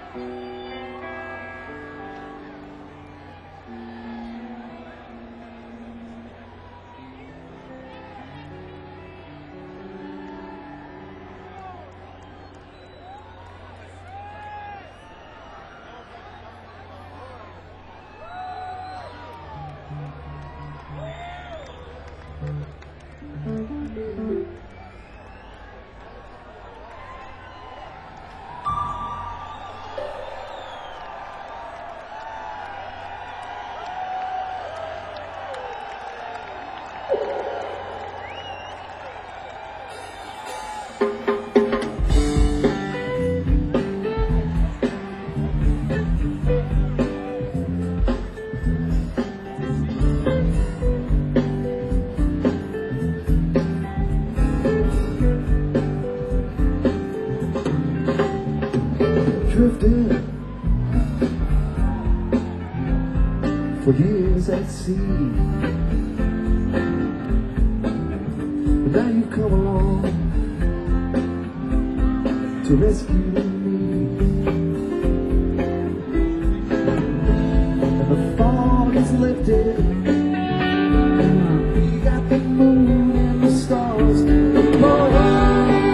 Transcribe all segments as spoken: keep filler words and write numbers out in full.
Drifted for years at sea, but now you come along to rescue me, and the fog is lifted. We got the moon and the stars above.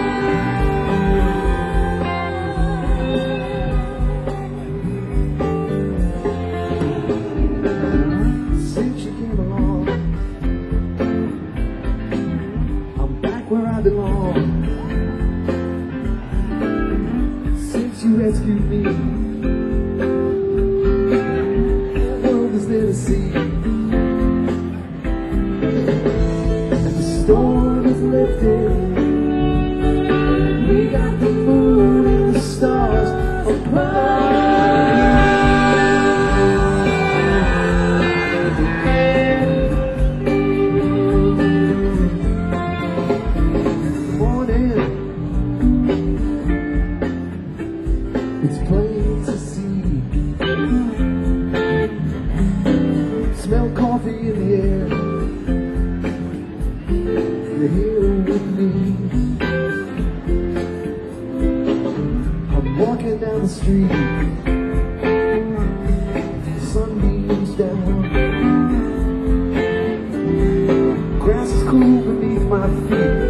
Where I belong, since you rescued me, the world is there to see, and the storm is lifted. We got the moon and the stars above. It's plain to see. Smell coffee in the air. You're here with me. I'm walking down the street. The sun beams down. Grass is cool beneath my feet.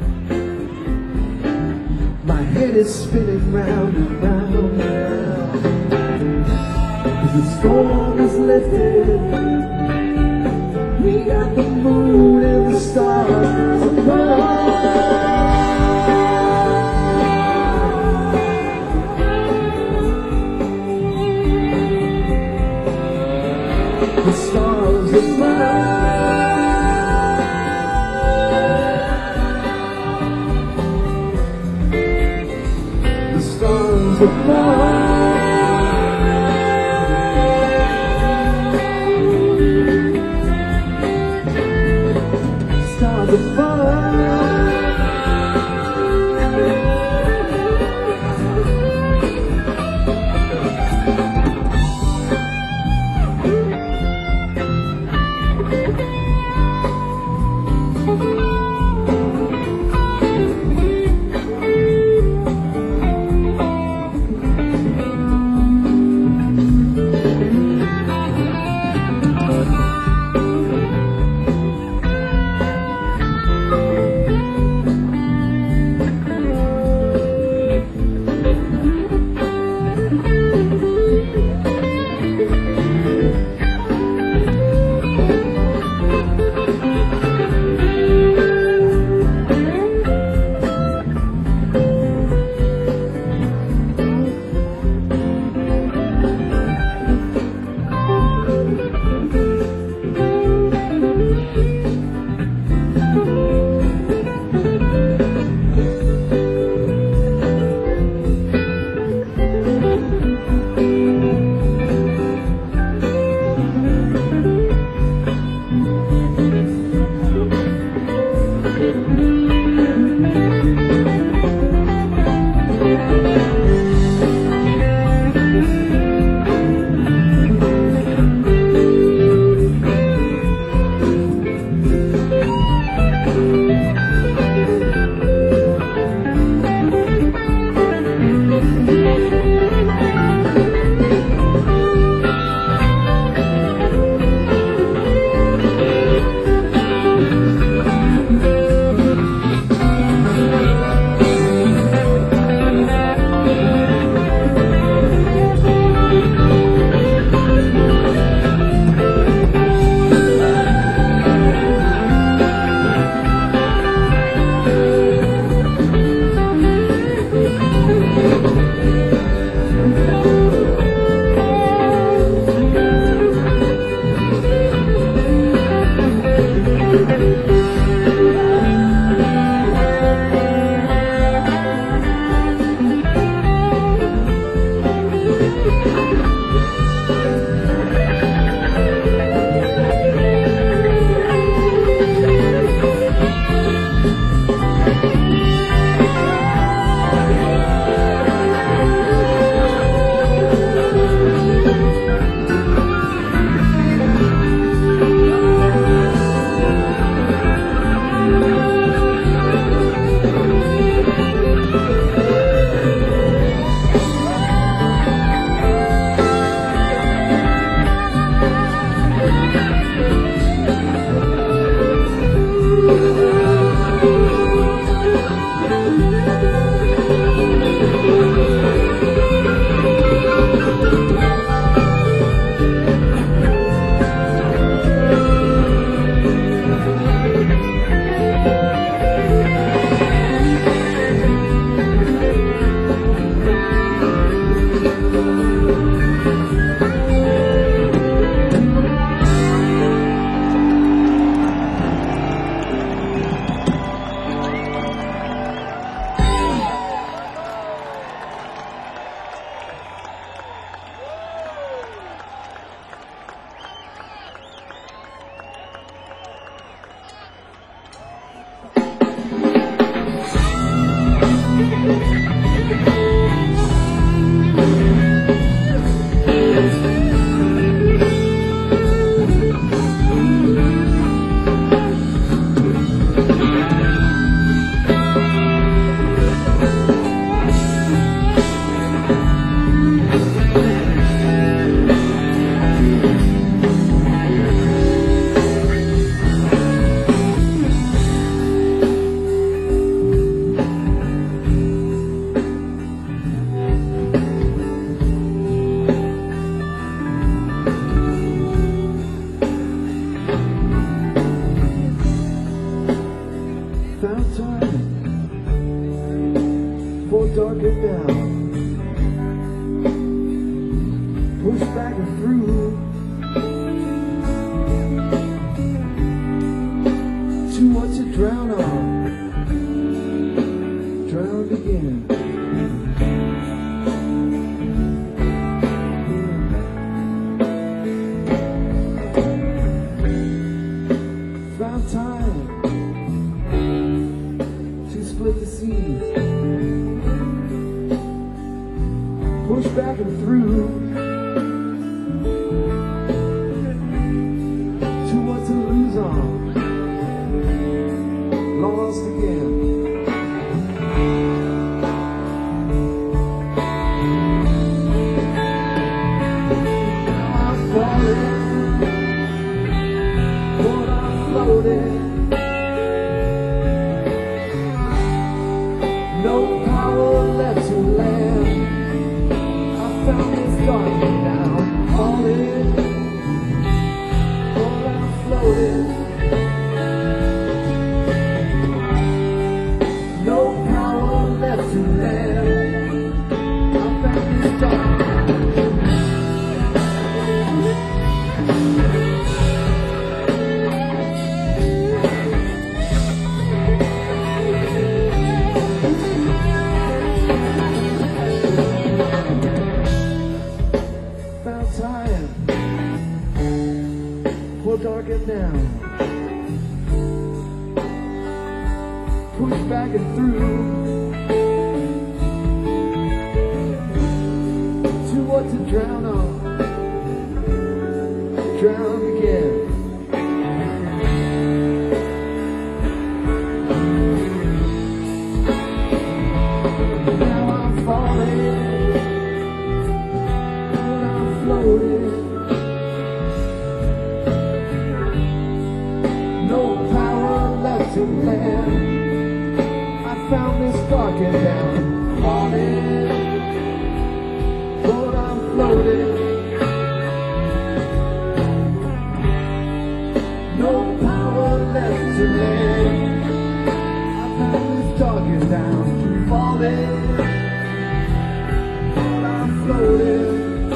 My head is spinning round and round and round. The storm is lifted. We got the moon and the stars above. The stars above. Stars above. Stars above. bagging through to what to lose on, lost again. Now I'm falling, but I'm floating. No power left to land. I found this darkness now. I'm falling, but I'm floating. No power left to land. I found this darkness. Time will darken down, push back and through to what to drown on, drown again. Now I'm falling, no power left to land. I found this darkened down, falling, but I'm floating. No power left to land. I found this darkened down, falling, but I'm floating.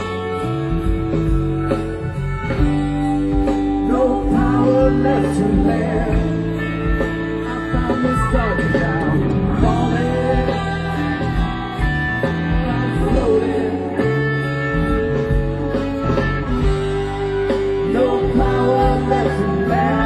Left to land. I found this darkened down, falling, I'm floating. No power left to land.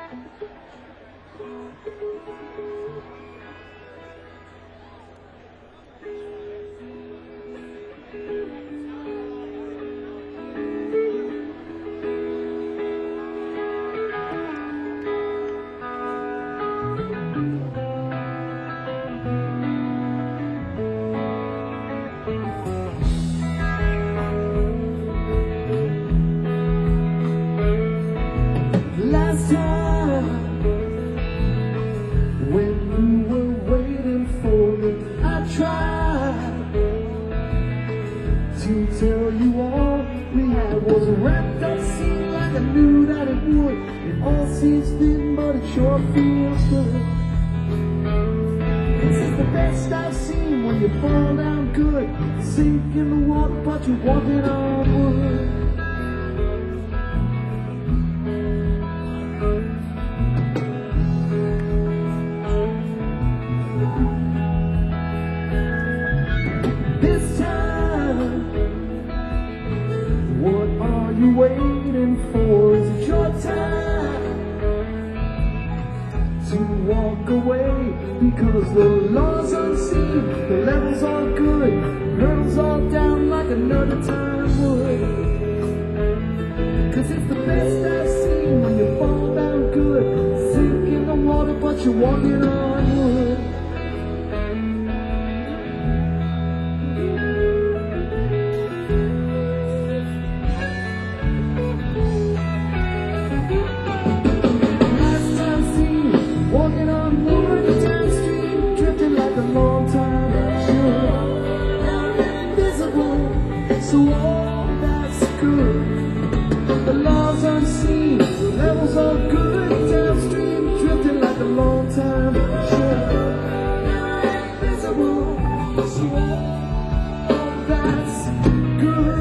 Last time when you were waiting for me, I tried to tell you all we had was a wrapped up scene like I knew that it would. It all seems thin, but it sure feels good. This is the best I've seen when you fall down good, sink in the water, but you're walking on wood. This time, what are you waiting for? Is it your time to walk away? Because the law's unseen, the levels are good, hurdles all down like another time would. Cause it's the best I've seen when you fall down good, sink in the water but you're walking on wood. Walking on wood downstream, drifting like a long time, sure. Invisible, so all that's good. The law's unseen, the levels are good. Downstream, drifting like a long time, sure. Invisible, so all that's good.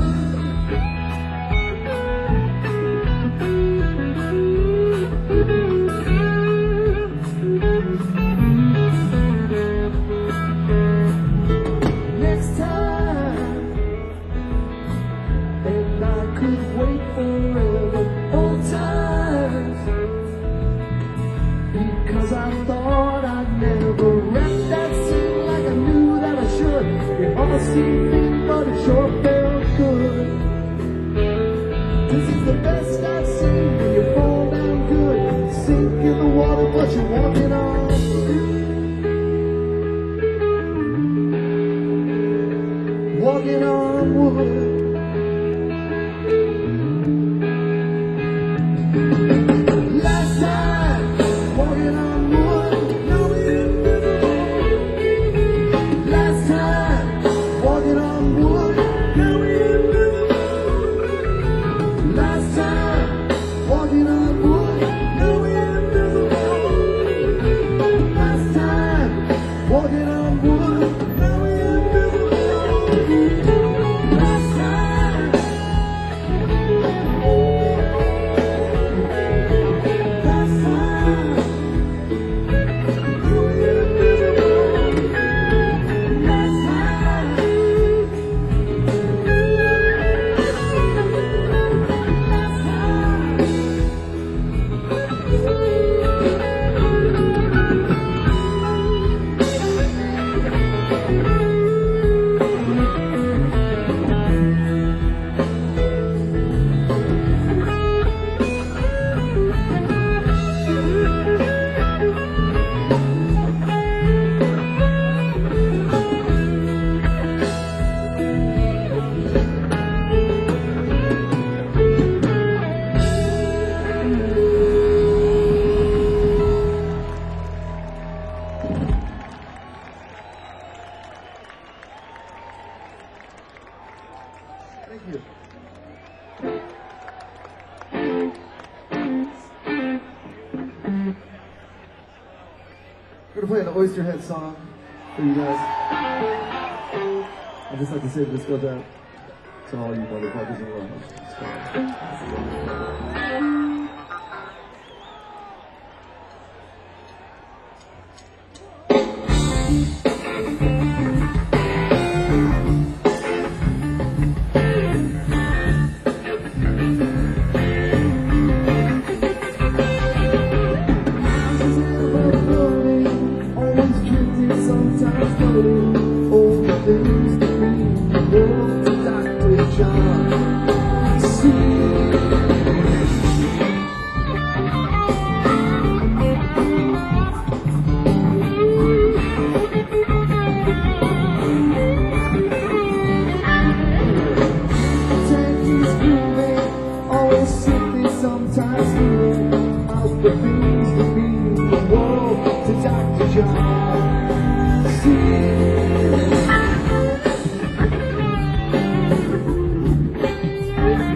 Because I thought I'd never wrap that scene like I knew that I should. It all seemed thin, but it sure felt good. This is the best I've seen when you fall down good, sink in the water, but you're walking on. Walking on wood. Last time, walking on wood, now we're invisible. Last time, walking on wood, now we're invisible. Last time, walking on wood, now we're invisible. Last time, walking on wood, now we're invisible. Last time. Thank you. We're gonna play an Oysterhead song for you guys. I just like to say this goes out to all you motherfuckers in love.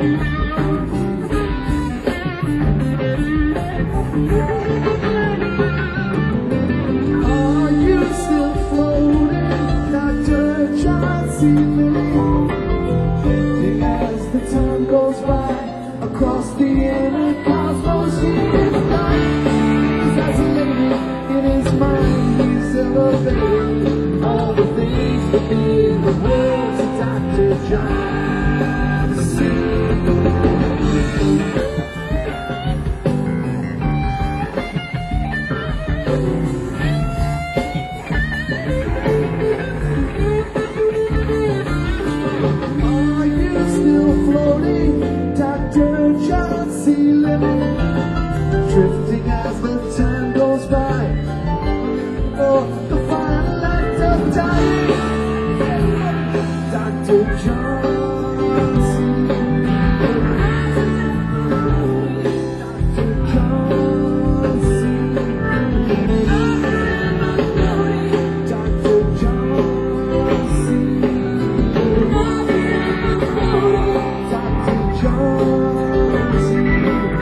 Are you still floating, Doctor John C. Lilly? Drifting as the time goes by across the inner cosmos, he is blind. He's isolated in his mind, he's elevated all the things that be in the words of Doctor John C. Are you still floating, Doctor John C. Lilly? Drifting as the time goes by, for the final act of dying, Doctor John C. Doctor John C. Doctor John C. Doctor John C.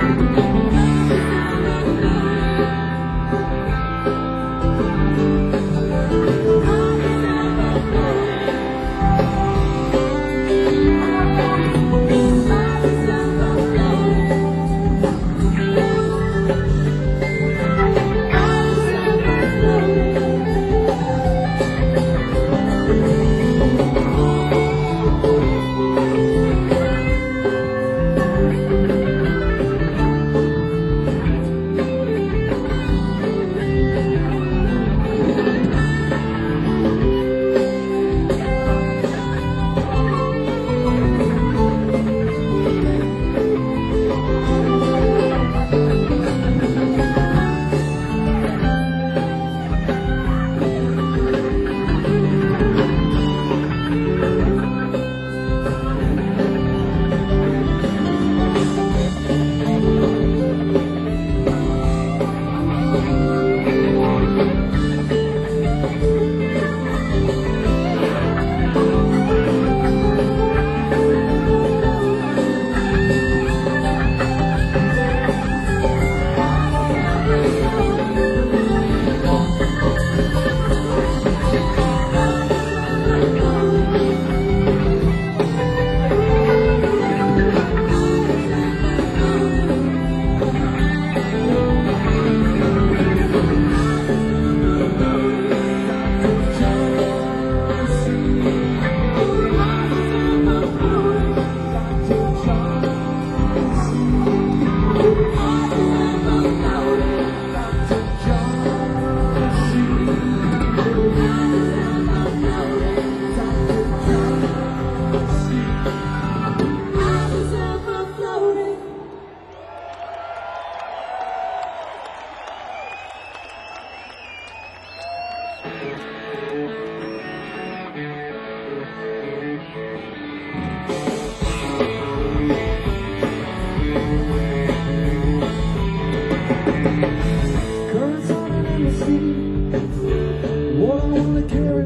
Currents on an endless sea, what I wanna carry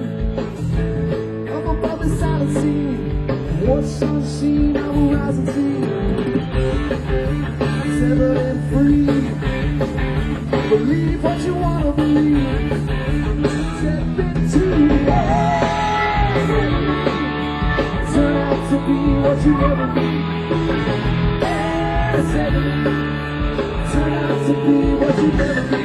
me up above the silent sea. What's unseen, I will rise and see. Severed and free, believe what you wanna believe. Step into the air, turn out to be what you never be. Yeah, seven. Turn out to be what you never be.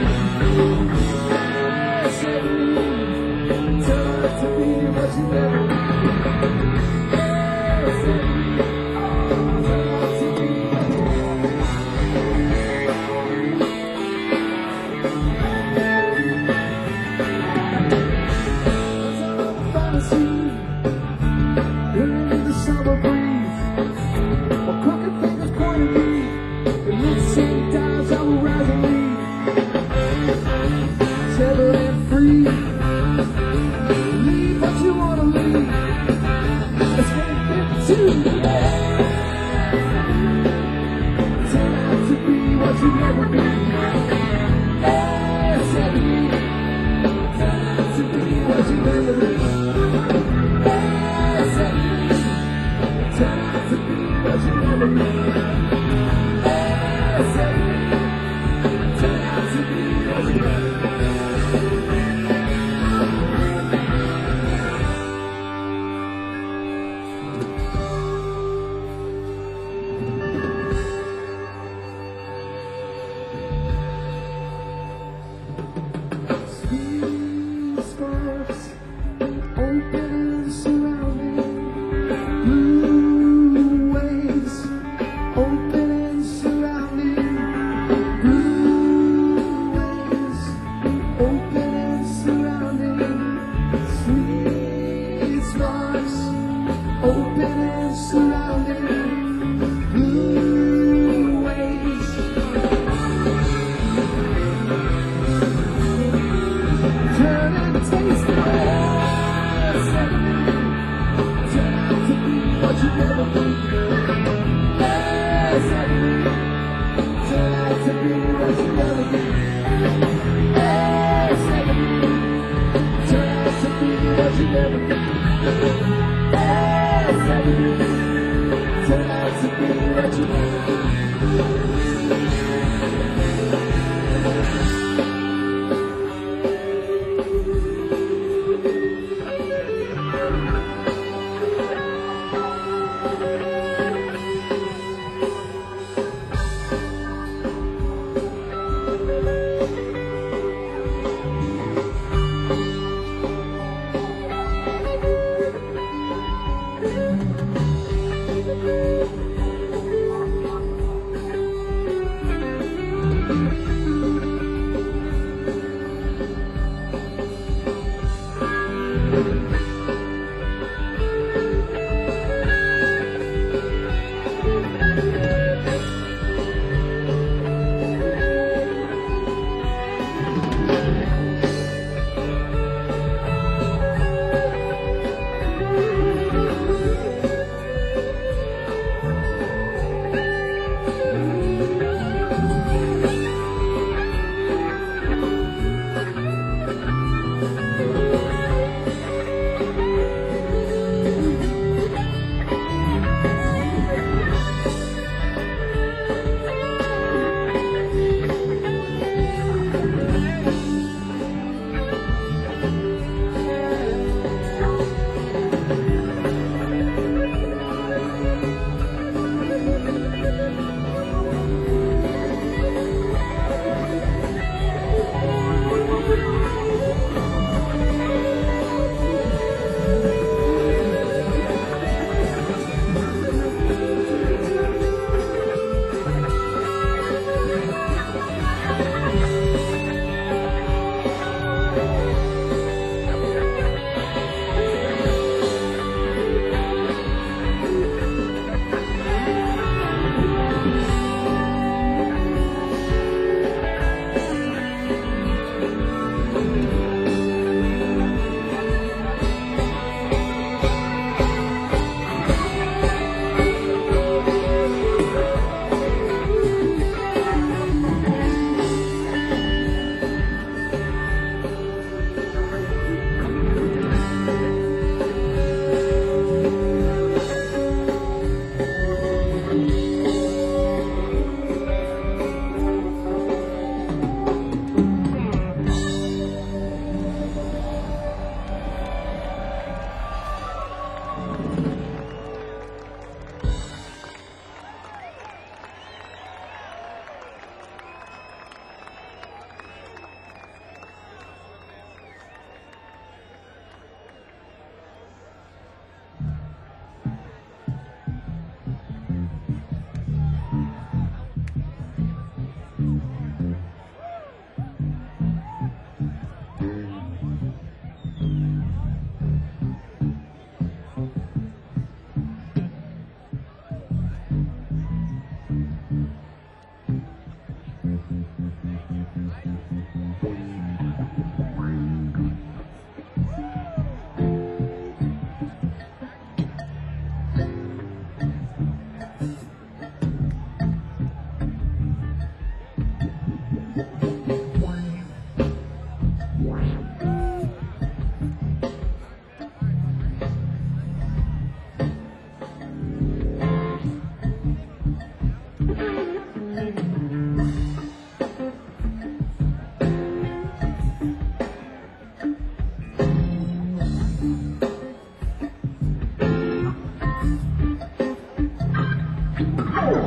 Yes, every turn out to be what you never be. Yes, every turn out to be what you never be. That's all the fantasy. We're in the summer breeze. A crooked fingers point at me. And let's sing down. I will rise and leave, tethered and free. Leave what you wanna leave.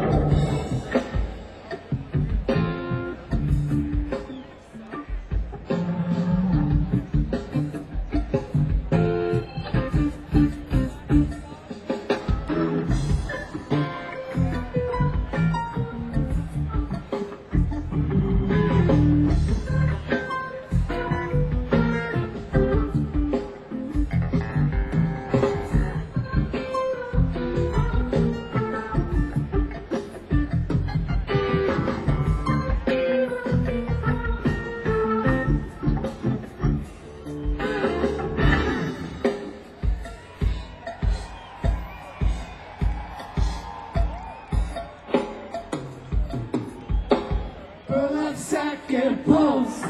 For that second pulse.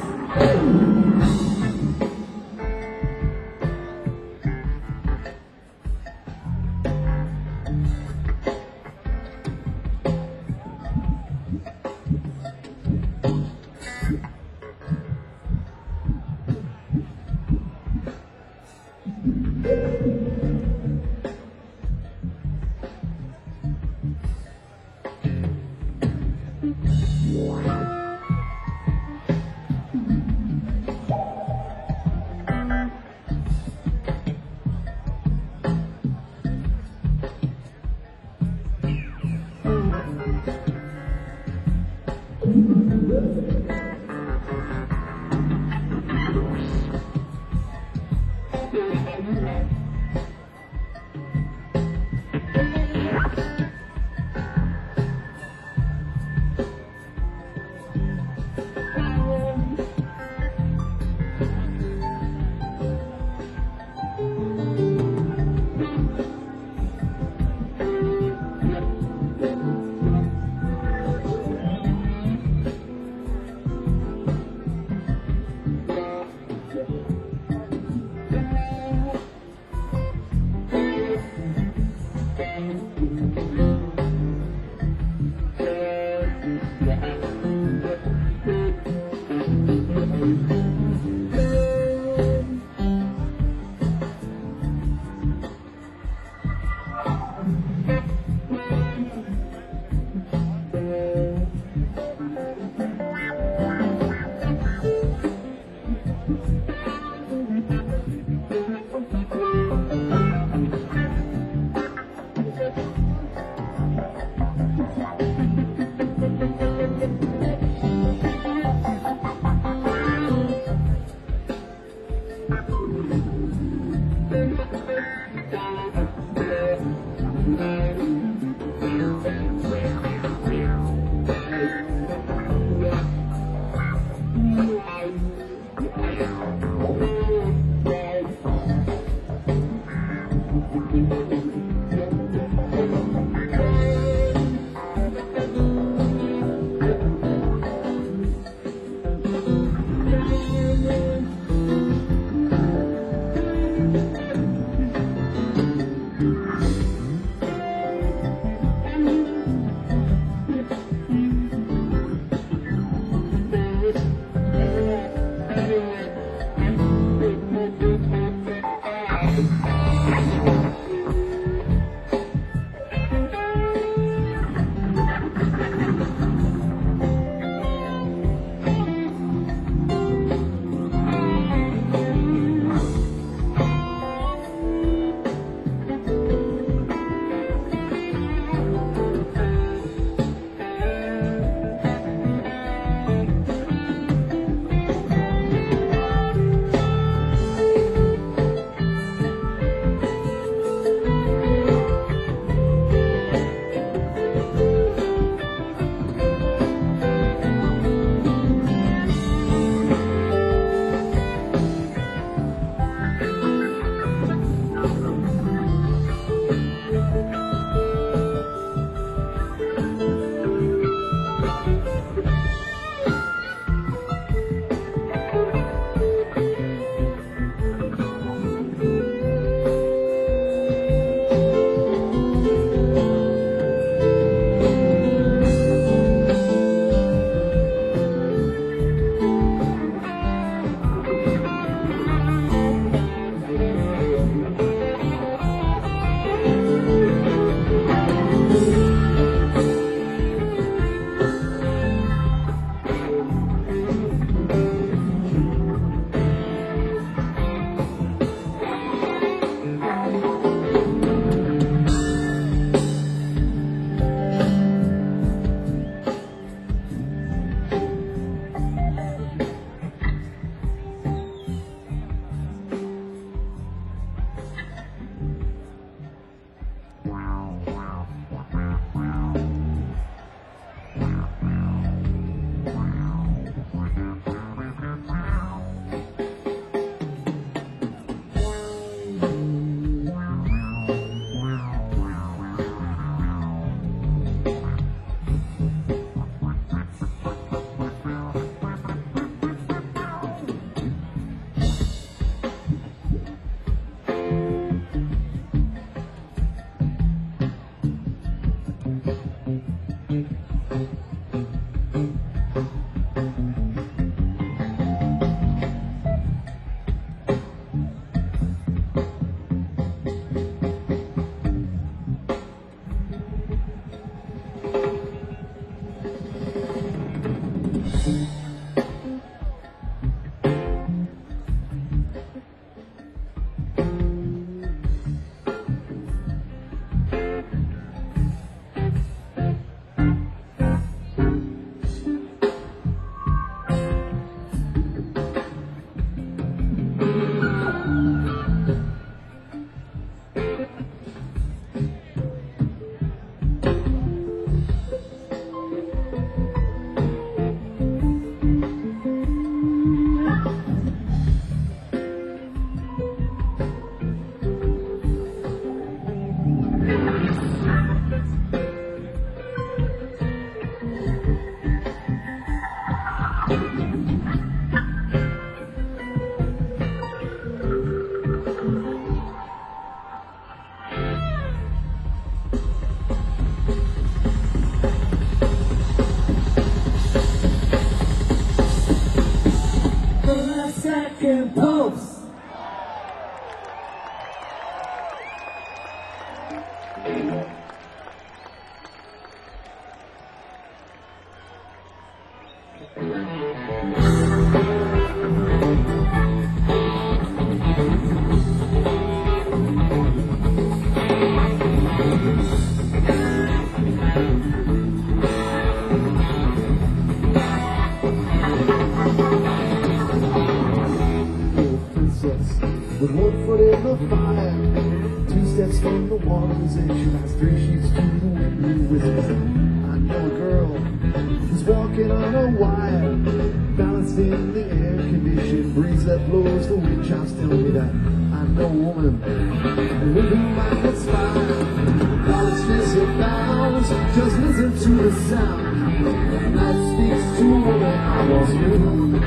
With one foot in the fire, two steps from the water's edge, she lies three sheets to the wind who whispers. I know a girl who's walking on a wire, balanced in the air-conditioned breeze that blows the wind chimes. Tell me that I know a woman with whom I conspire. Knowledge disavows, just listen to the sound. Night speaks to a woman I once knew.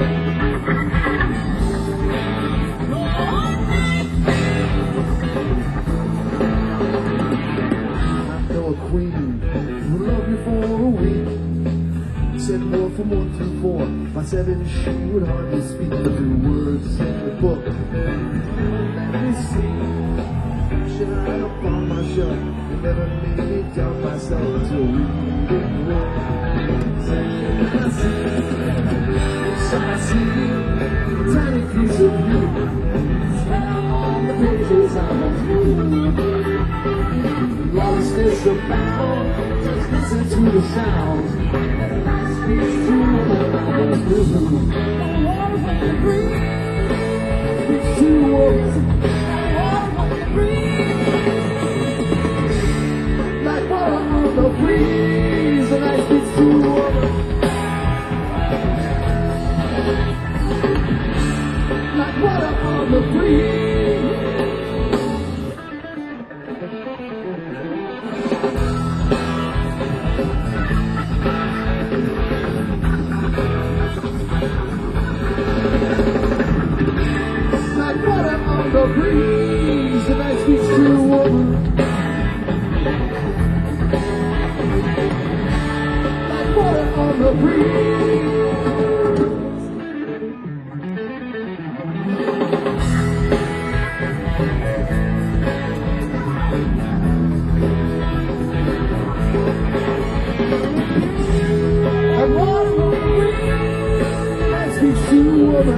Said more from one through four. By seven she would hardly speak the two words in the book. Let me see. Should I up on my shelf? You never made me doubt myself until we didn't work. Say, can I see? Yes, I see a tiny piece of you. On the pages I want you. Lostness abound. Just listen to the sounds. It's true what I was doing. It's true what like water on the breeze, and I speak to water. Like water on the breeze. The breeze, and I speak to a woman like water on the breeze. Like water on the breeze, I speak to a woman.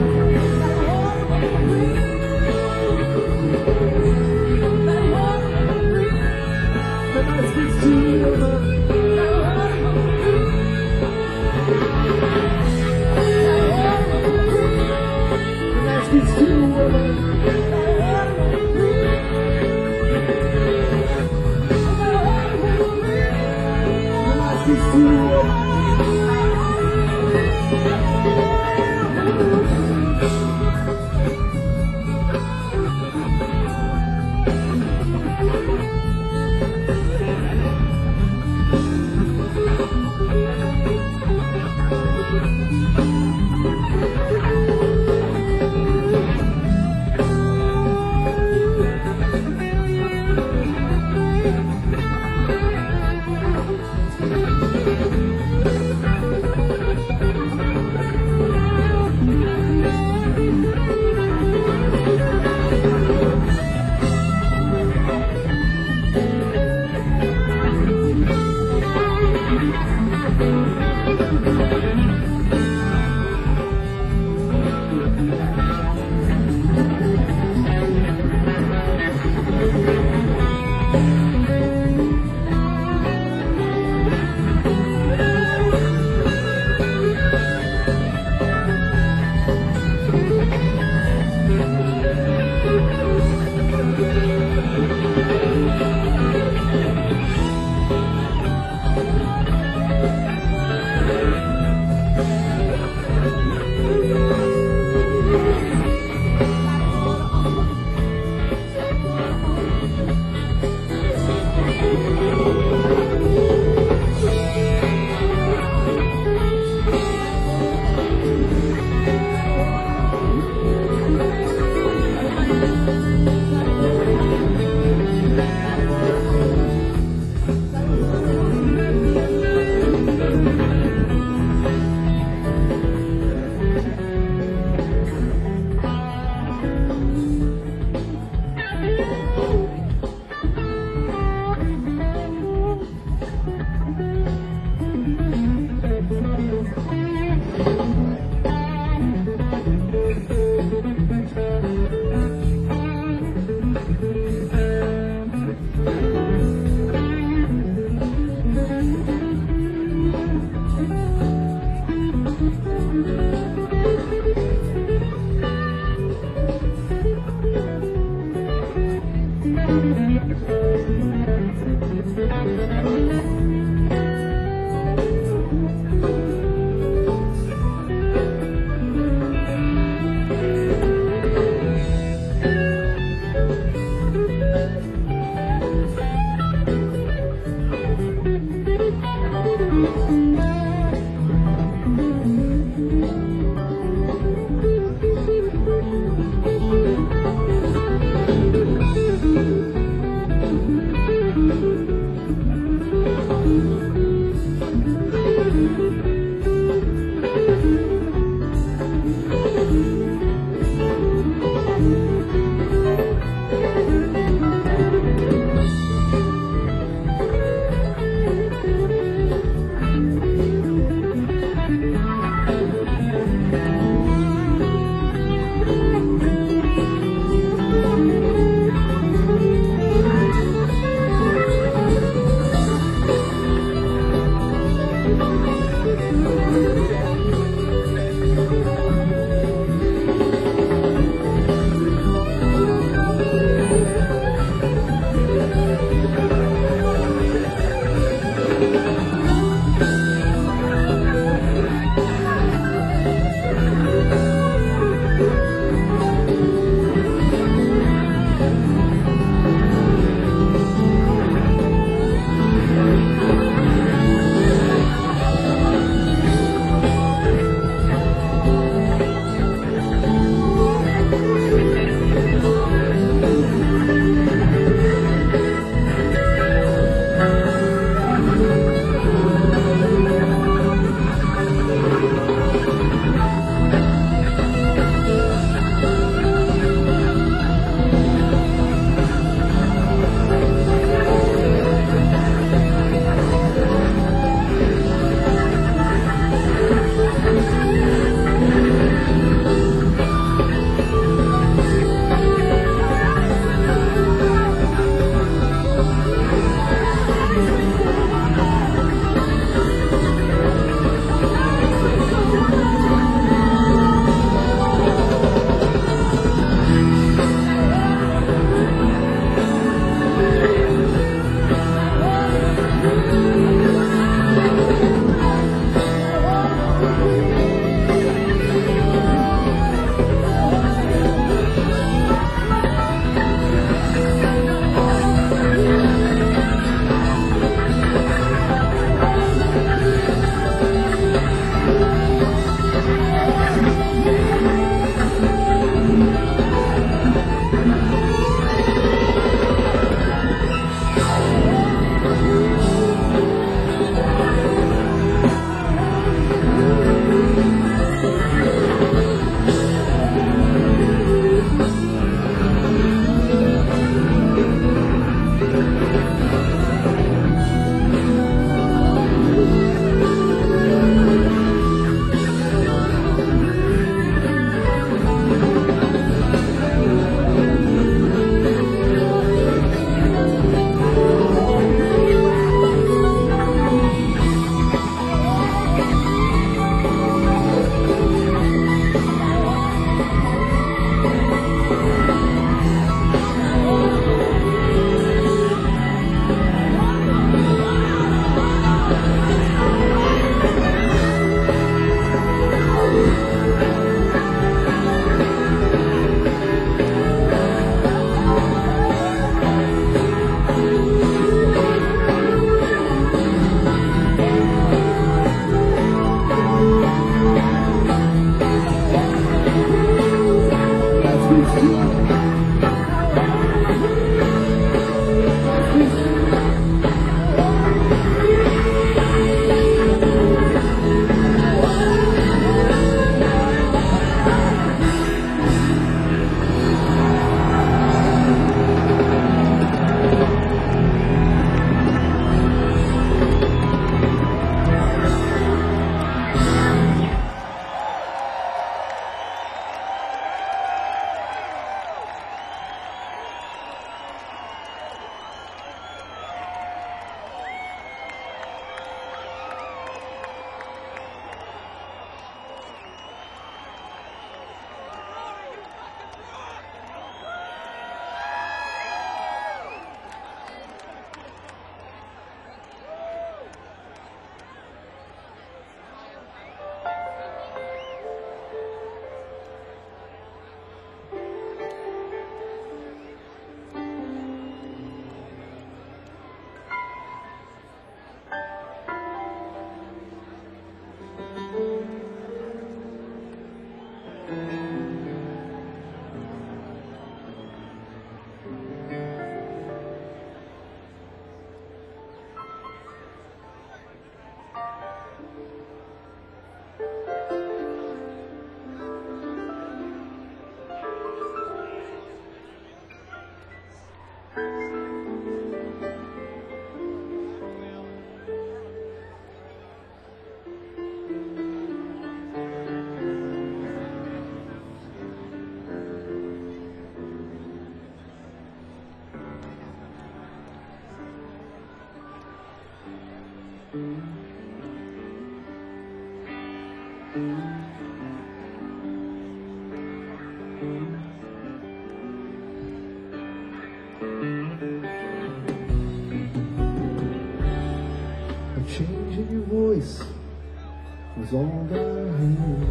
A change in your voice was all that I heard.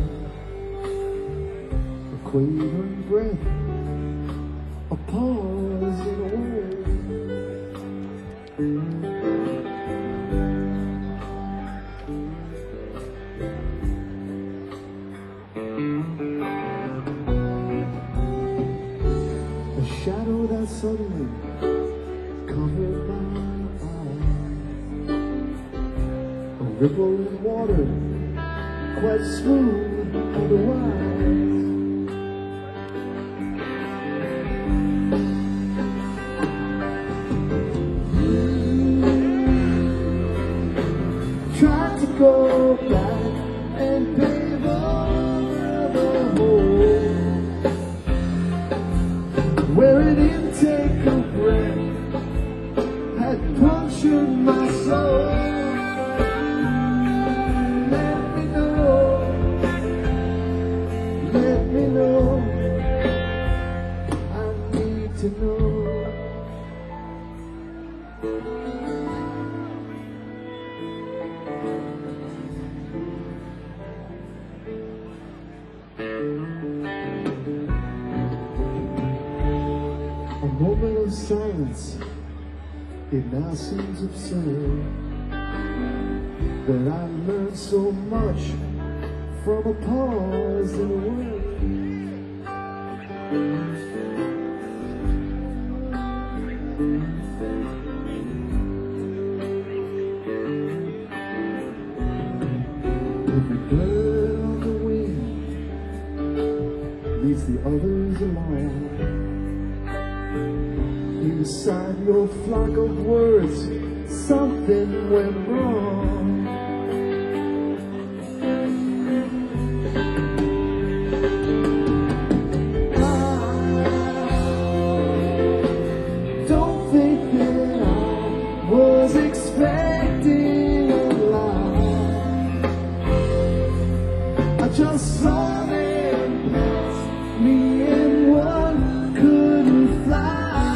A quavering breath, a pause in a word. A shadow that suddenly covered my eyes. A ripple in water, quite smooth otherwise. Tried to go back and pave over the hole where an intake of breath had punctured my soul. Let me know, let me know, I need to know. A moment of silence, it now seems absurd that I learned so much from a pause in a word. Every bird on the wing leads the others along. Inside your flock of words, something went wrong. I don't think that I was expecting a lie. I just saw them pass me and one couldn't fly.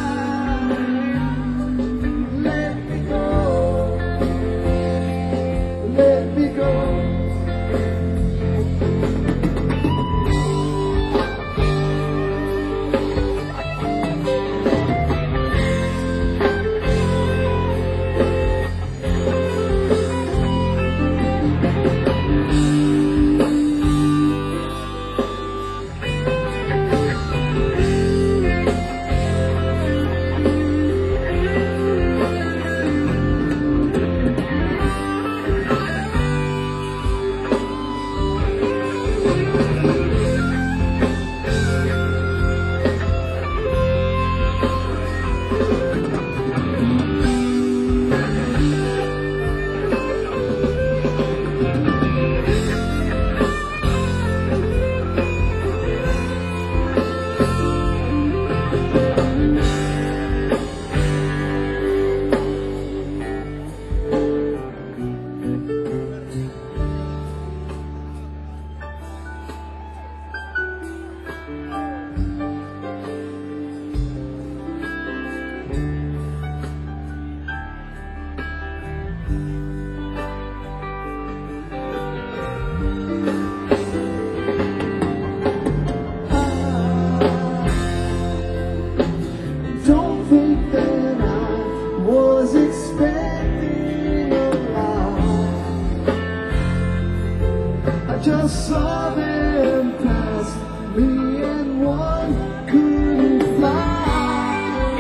Just saw them pass me and one couldn't fly.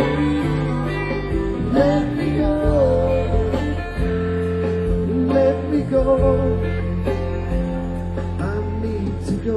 Let me go, let me go, I need to go.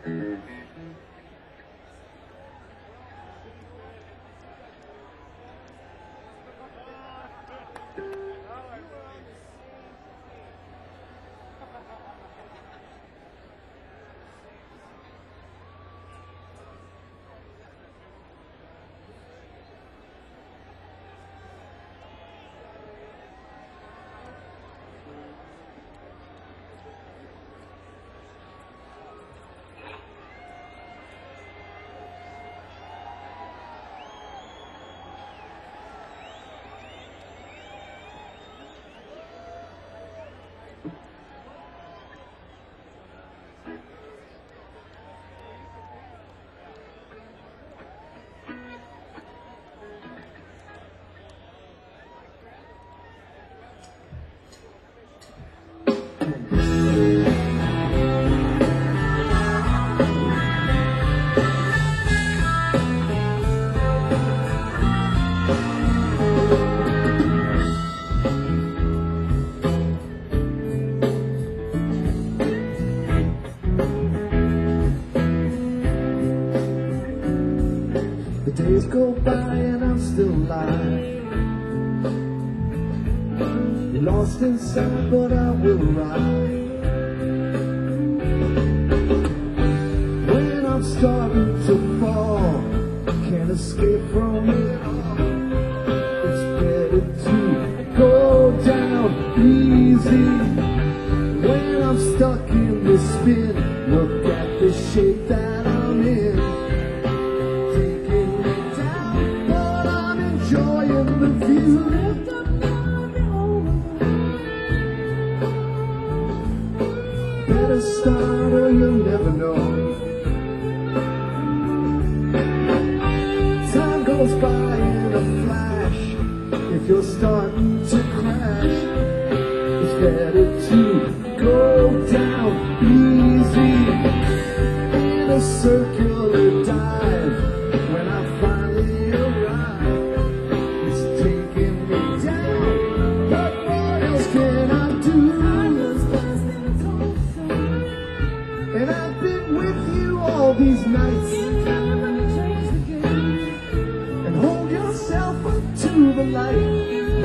The days go by and I'm still alive, lost inside, but I will rise. When I'm starting to fall, can't escape from it all. It's better to go down easy. When I'm stuck in the spin, look at the shape that I'm in. Enjoying the view. Better start or you'll never know. Time goes by in a flash. If you're starting to crash, it's better to go down easy. In a circular dive, when I finally arrive, and I've been with you all these nights. And hold yourself up to the light.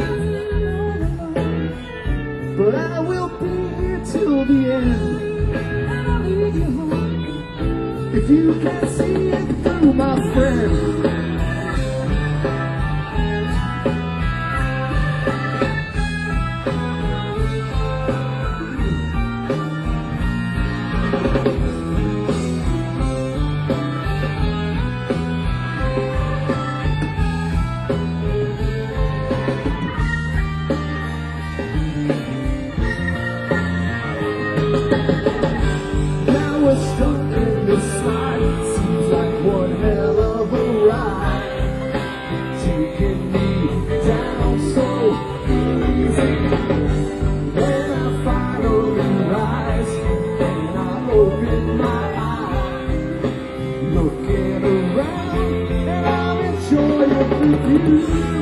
But I will be here till the end. If you can't see it through, my friend. Now we're stuck in this slide. Seems like one hell of a ride, taking me down so easy. When I finally rise and I open my eyes, looking around and I'm enjoying the view.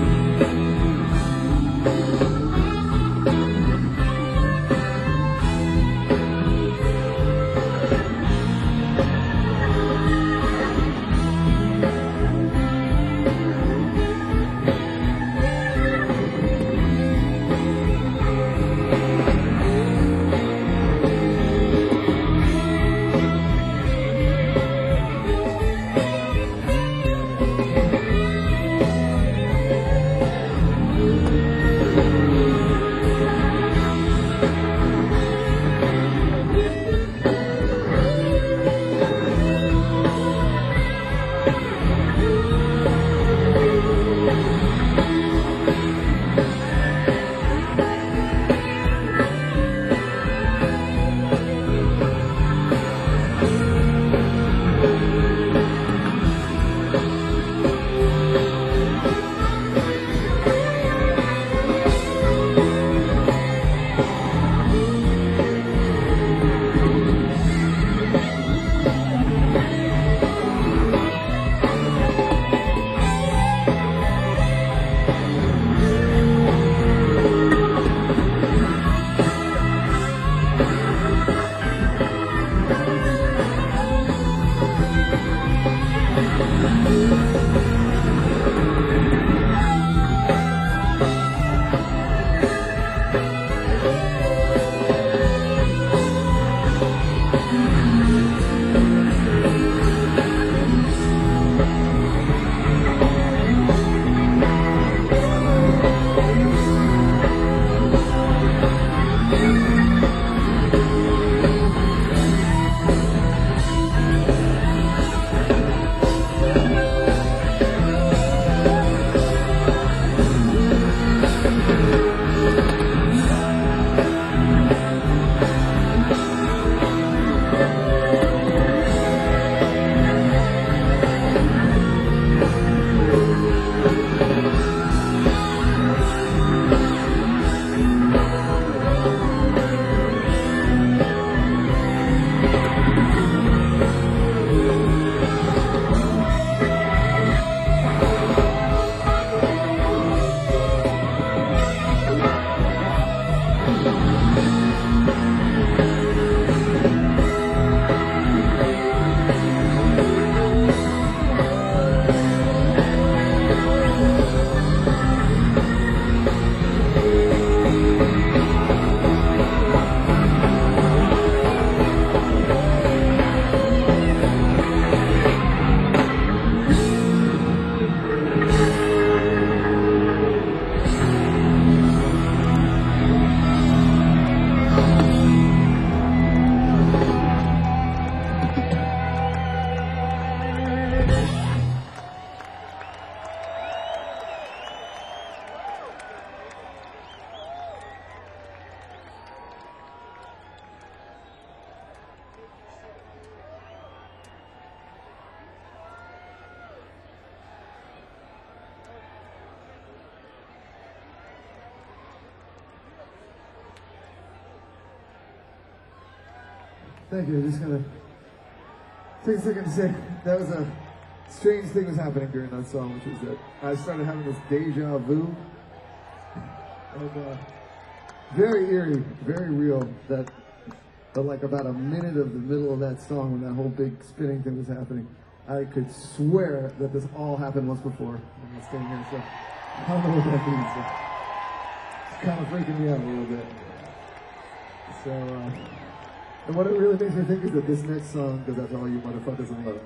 Thank you. I'm just gonna take a second to say that was a strange thing was happening during that song, which is that I started having this deja vu, and uh, very eerie, very real. That, but like about a minute of the middle of that song, when that whole big spinning thing was happening, I could swear that this all happened once before when I was staying here. So I don't know what that means. So it's kind of freaking me out a little bit. So. Uh, And what it really makes me think is that this next song, because that's all you motherfuckers in love.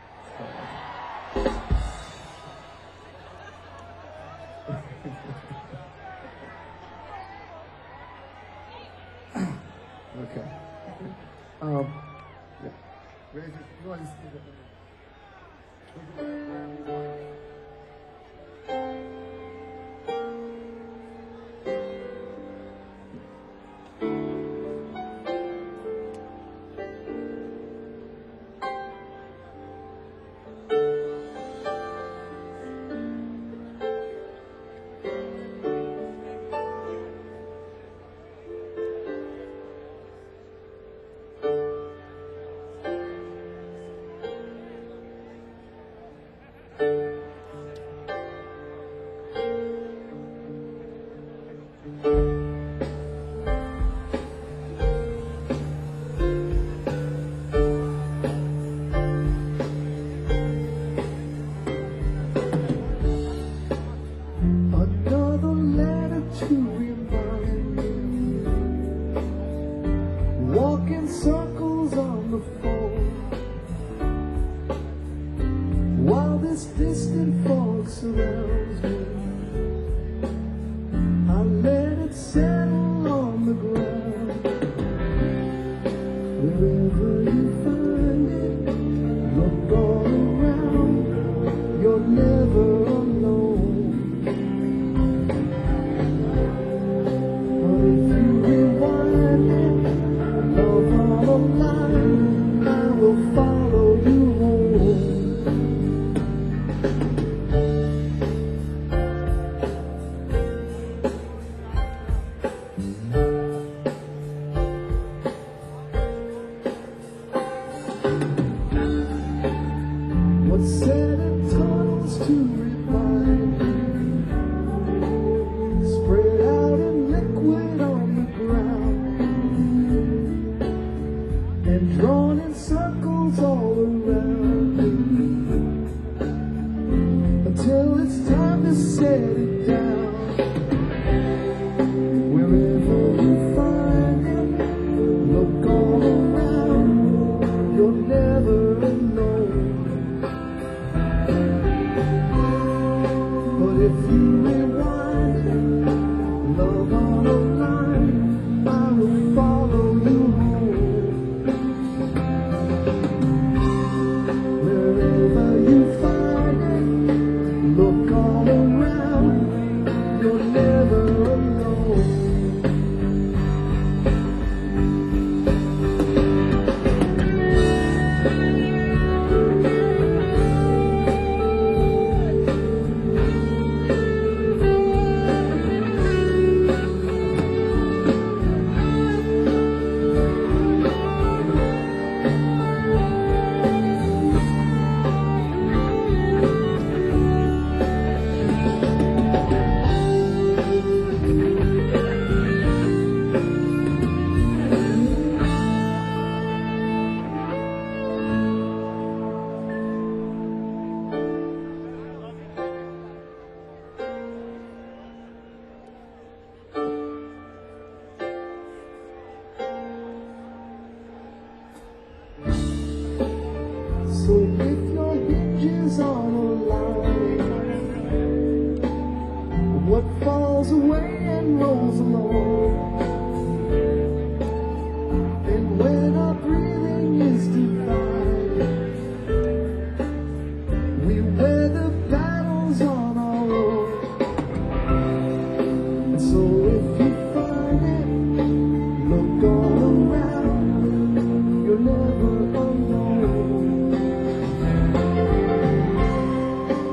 Okay. Um, yeah. Raise your, you want to just think of it?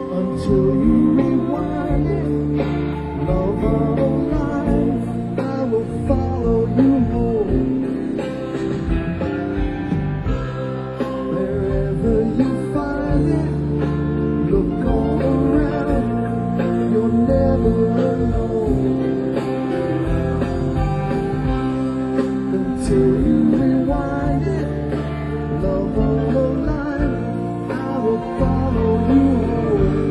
Until you rewind it, love of life, I follow you home.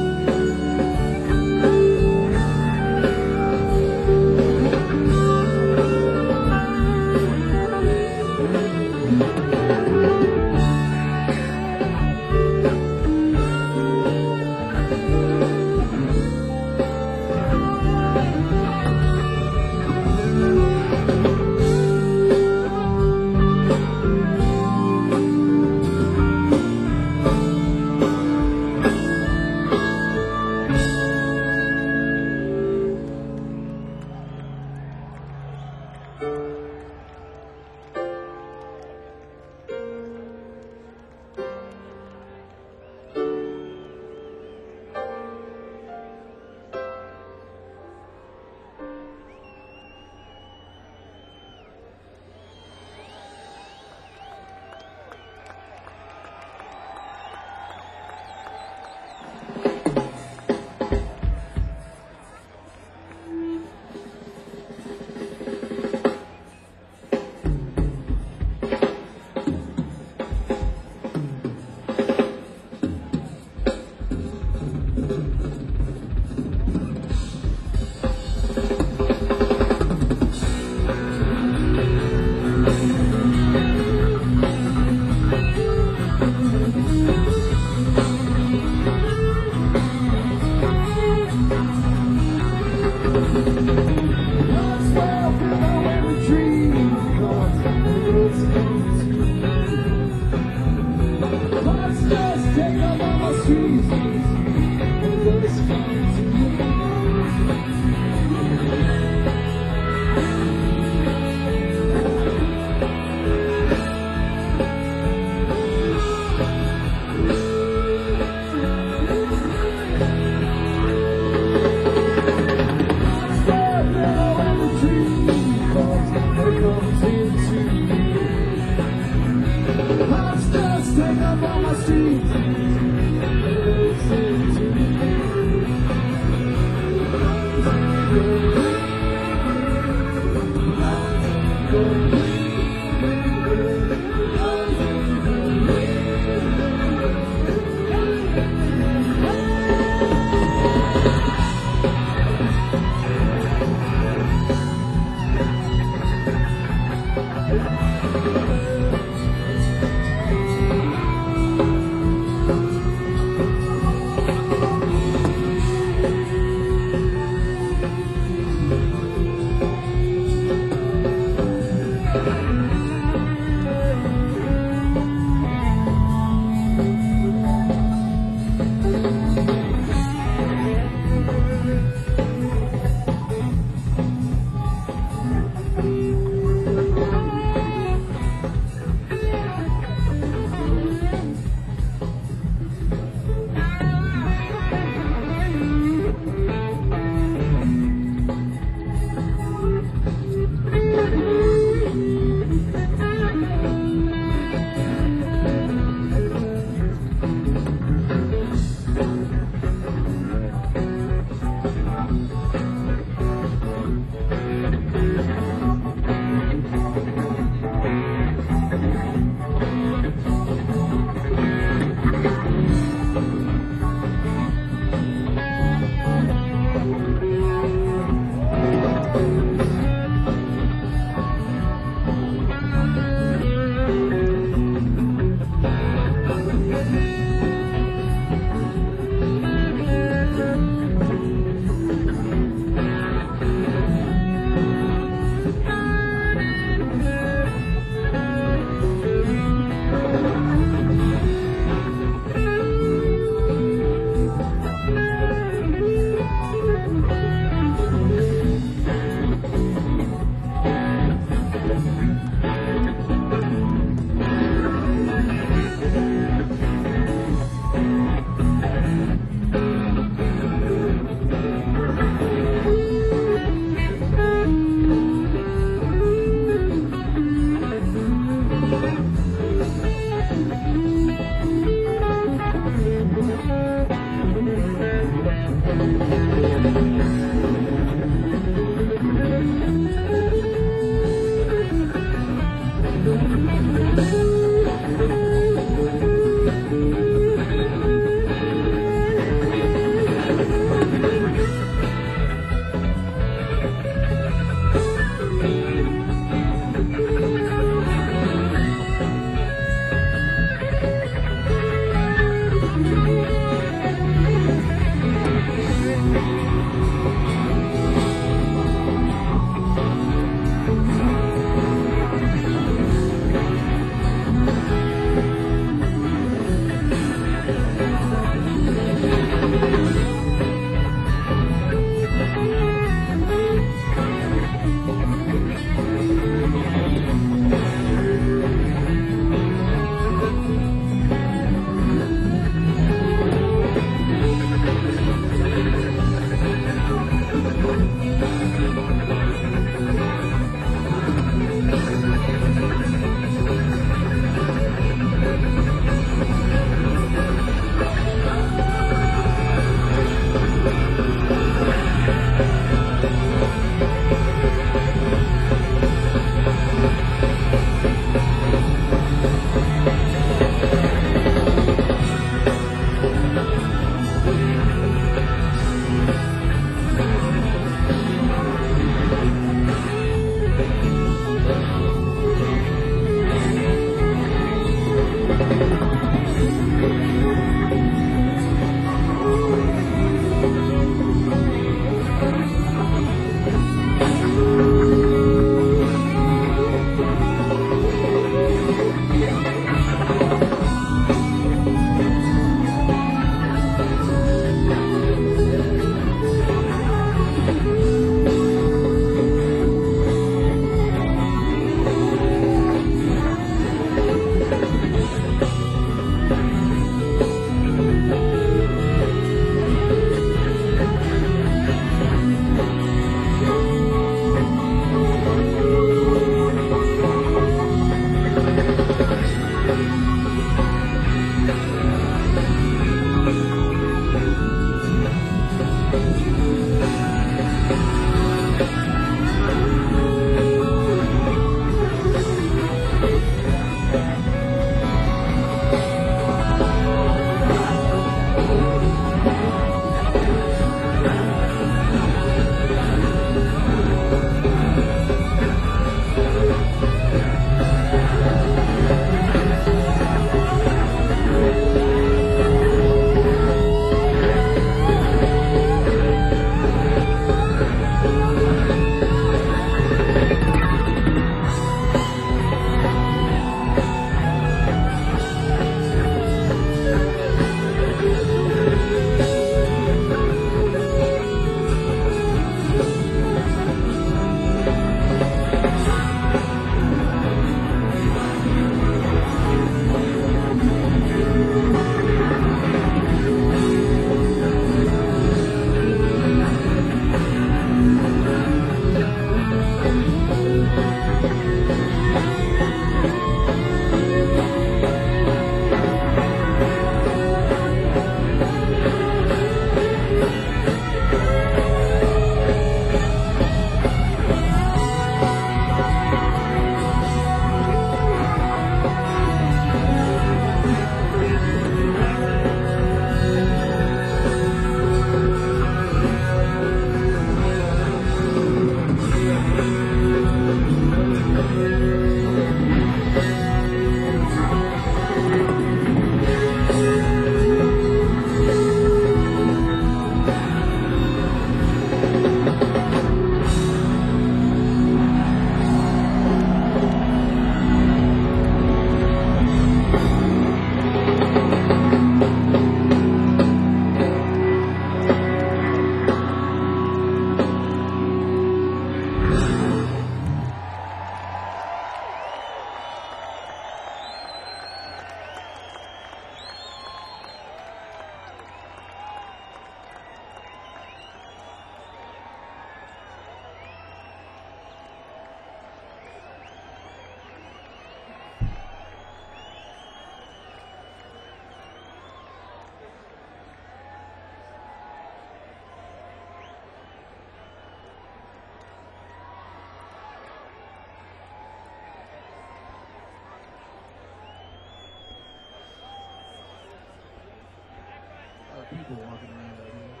people walking around right here.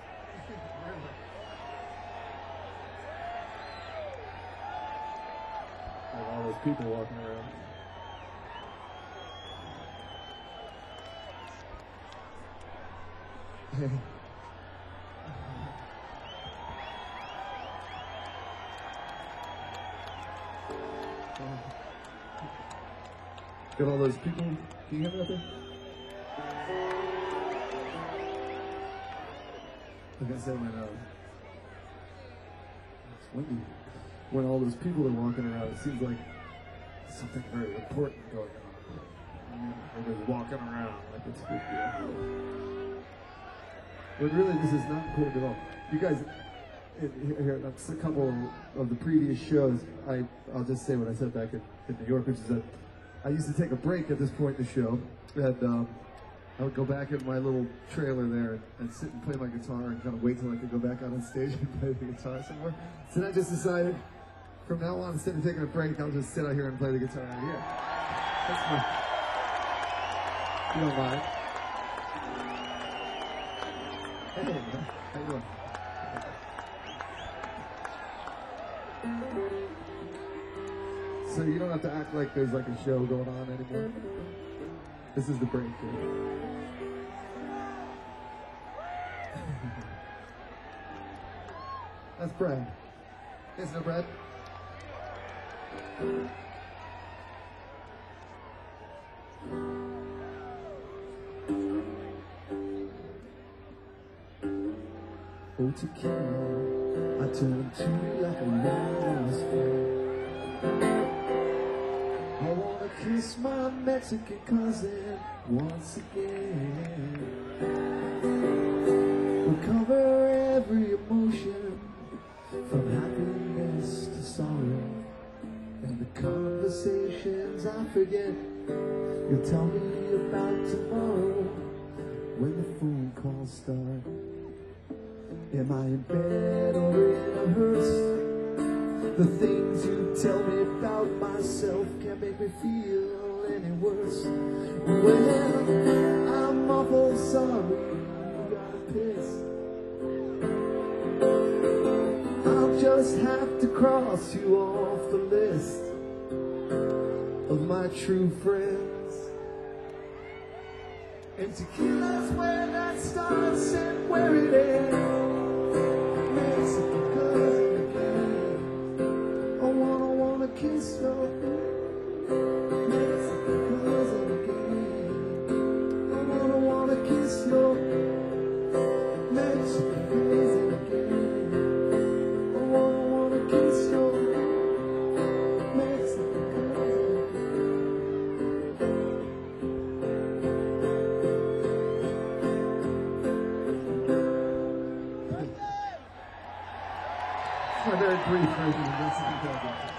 Like all those people walking around. Hey. Got all those people. Can you hear me out there? Like I said, when uh, it's windy. When all those people are walking around, it seems like something very important going on. Everybody's walking around like it's a big deal. But really, this is not important at all. You guys, it, here, that's a couple of the previous shows. I, I'll just say what I said back in, in New York, which is that I used to take a break at this point in the show, and um, I would go back in my little trailer there and, and sit and play my guitar and kind of wait till I could go back out on stage and play the guitar somewhere. So then I just decided, from now on, instead of taking a break, I'll just sit out here and play the guitar out here. That's my, if you don't mind. Hey, how you doing? So you don't have to act like there's like a show going on anymore. This is the break here. That's Brad. Isn't it, Brad? Oh, tequila, I turn to you like a lost friend. I wanna kiss my Mexican cousin once again. Recover every emotion, from happiness to sorrow, and the conversations I forget. You'll tell me about tomorrow when the phone calls start. Am I in bed or in a hearse? The things you tell me about myself can't make me feel any worse. Well, I'm awful sorry you got pissed. I'll just have to cross you off the list of my true friends. And tequila's where that starts and where it ends. Mexican cousin again. I wanna, wanna kiss your Mexican cousin again. I wanna, wanna kiss your Mexican cousin again. I wanna, wanna kiss your Mexican cousin a very brief version of Mexican cousin.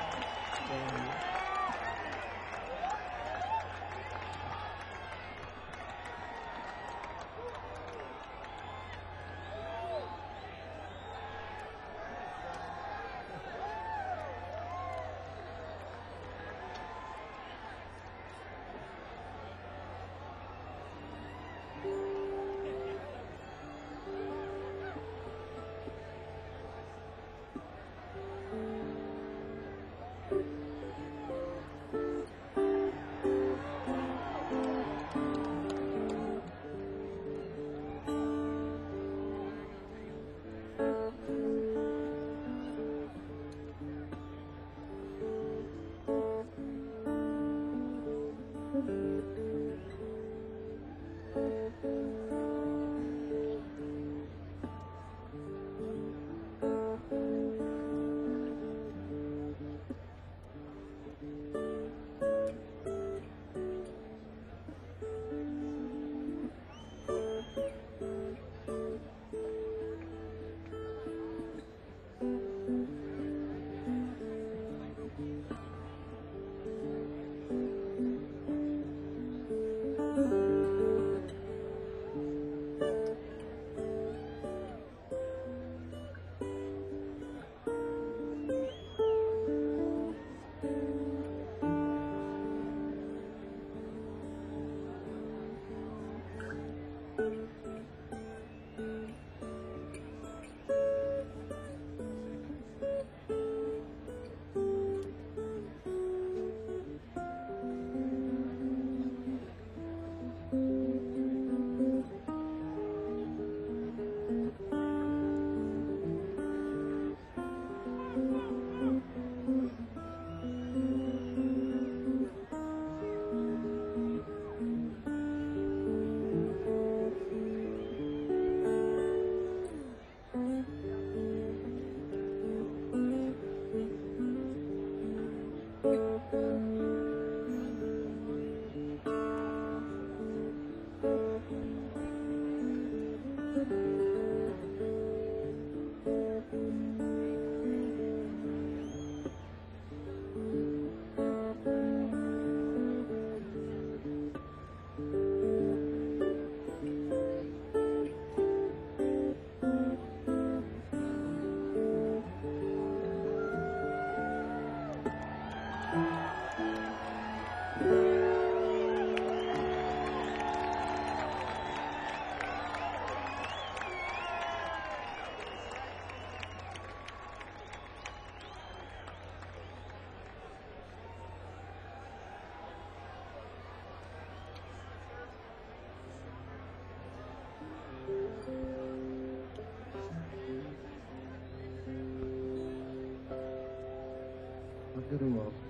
I'm gonna, um,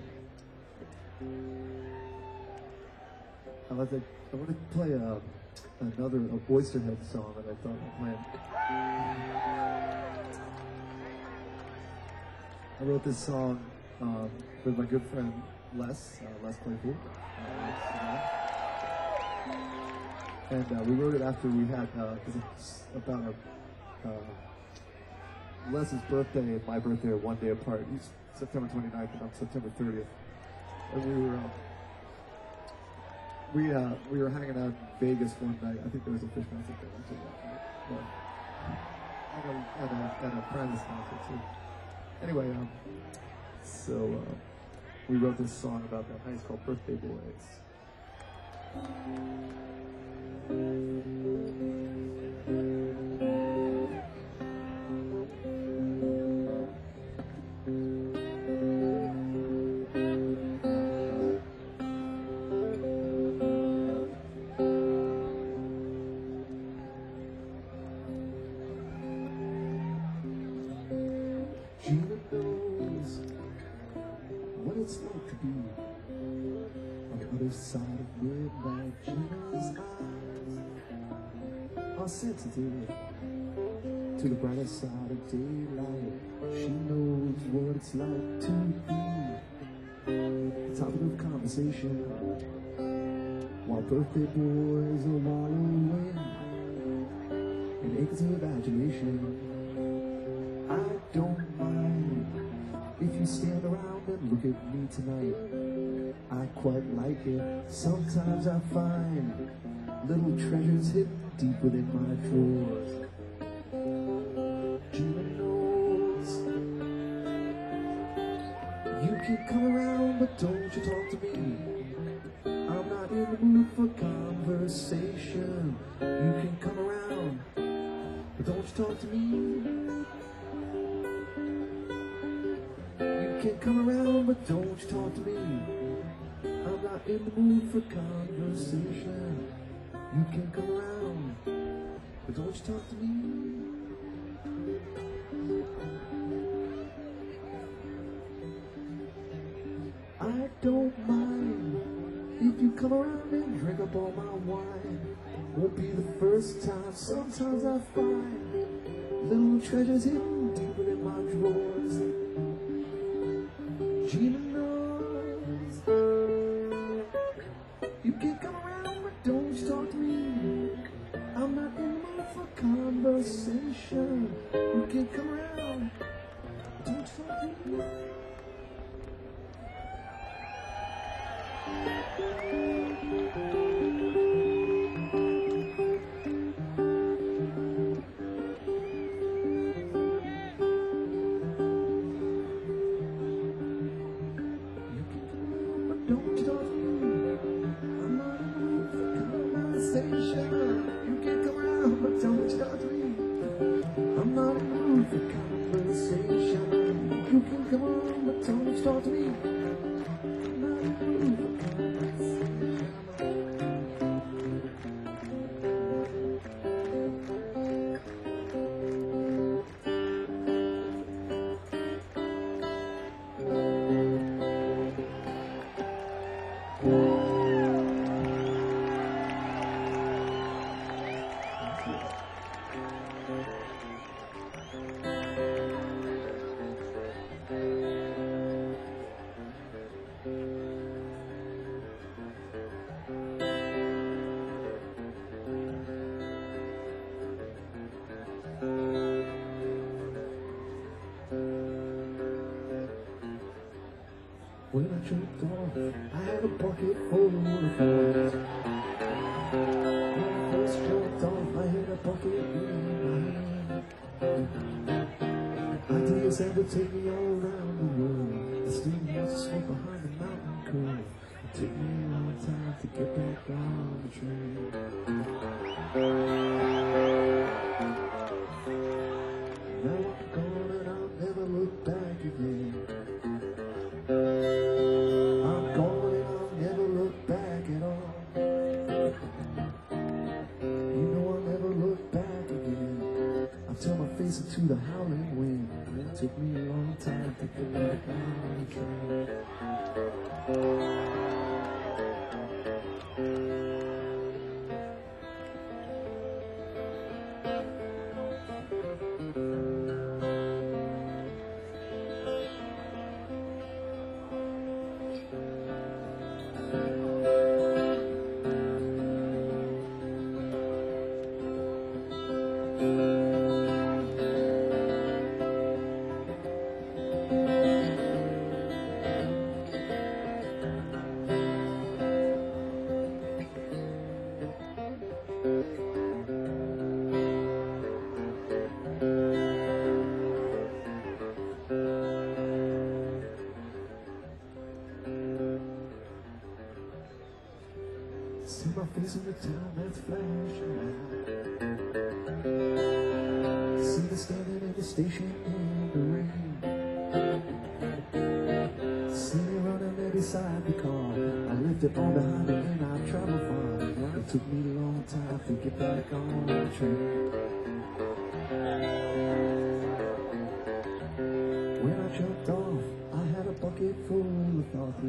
I want to, I want to play a, another a Oysterhead song that I thought I'd play. I wrote this song um, with my good friend Les, uh, Les Claypool. Uh, and uh, we wrote it after we had, because uh, it's about a, uh, Les's birthday and my birthday are one day apart. He's September twenty-ninth and I'm September thirtieth. And we were, uh, we, uh, we were hanging out in Vegas one night. I think there was a fish concert there. I think that night. Yeah. At a, at a, at a Primus concert too. Anyway, um, so uh, we wrote this song about that night. It's called Birthday Boys. Gina knows what it's like to be on the other side of midnight. Gina's eyes are sensitive to the brighter side of daylight. She knows what it's like to be the topic of conversation while birthday boys are wallowing in acres of adulation. I don't mind if you stand around and look at me tonight. I quite like it. Sometimes I find little treasures hidden deep within my drawers. Gina knows you can come around, but don't you talk to me. I'm not in the mood for conversation. You can come around, but don't you talk to me. You can come around, but don't you talk to me. I'm not in the mood for conversation. You can come around, but don't you talk to me. I don't mind if you come around and drink up all my wine. Won't be the first time. Sometimes I find little treasures hidden deep within my drawers. Gina knows you can come around, but don't you talk to me. I'm not in the mood for conversation. You can come around, but don't you talk to me. Don't you talk to me. I'm not in the mood for conversation. You can come around, but don't you talk to me. I'm not in the mood for conversation. You can come around, but don't you talk to me. I'm not in the mood for conversation. When I tripped off, I had a bucket full of waterfalls. When I first jumped off, I had a bucket in my hand. Ideas that would take me all around the world. I still want to smoke behind the mountain curve. It took me a long time to get back on the train. Now I'm gone and I'll never look back again. I'm gone and I'll never look back at all. You know I'll never look back again. I'll turn my face into the howling wind. It took me a long time to get back on track. See my face in the town that's flashing. See me standing at the station in the rain. See me running there beside the car. I left it all behind and I traveled far. It took me a long time to get back on the train. When I jumped off, I had a bucket full of thought.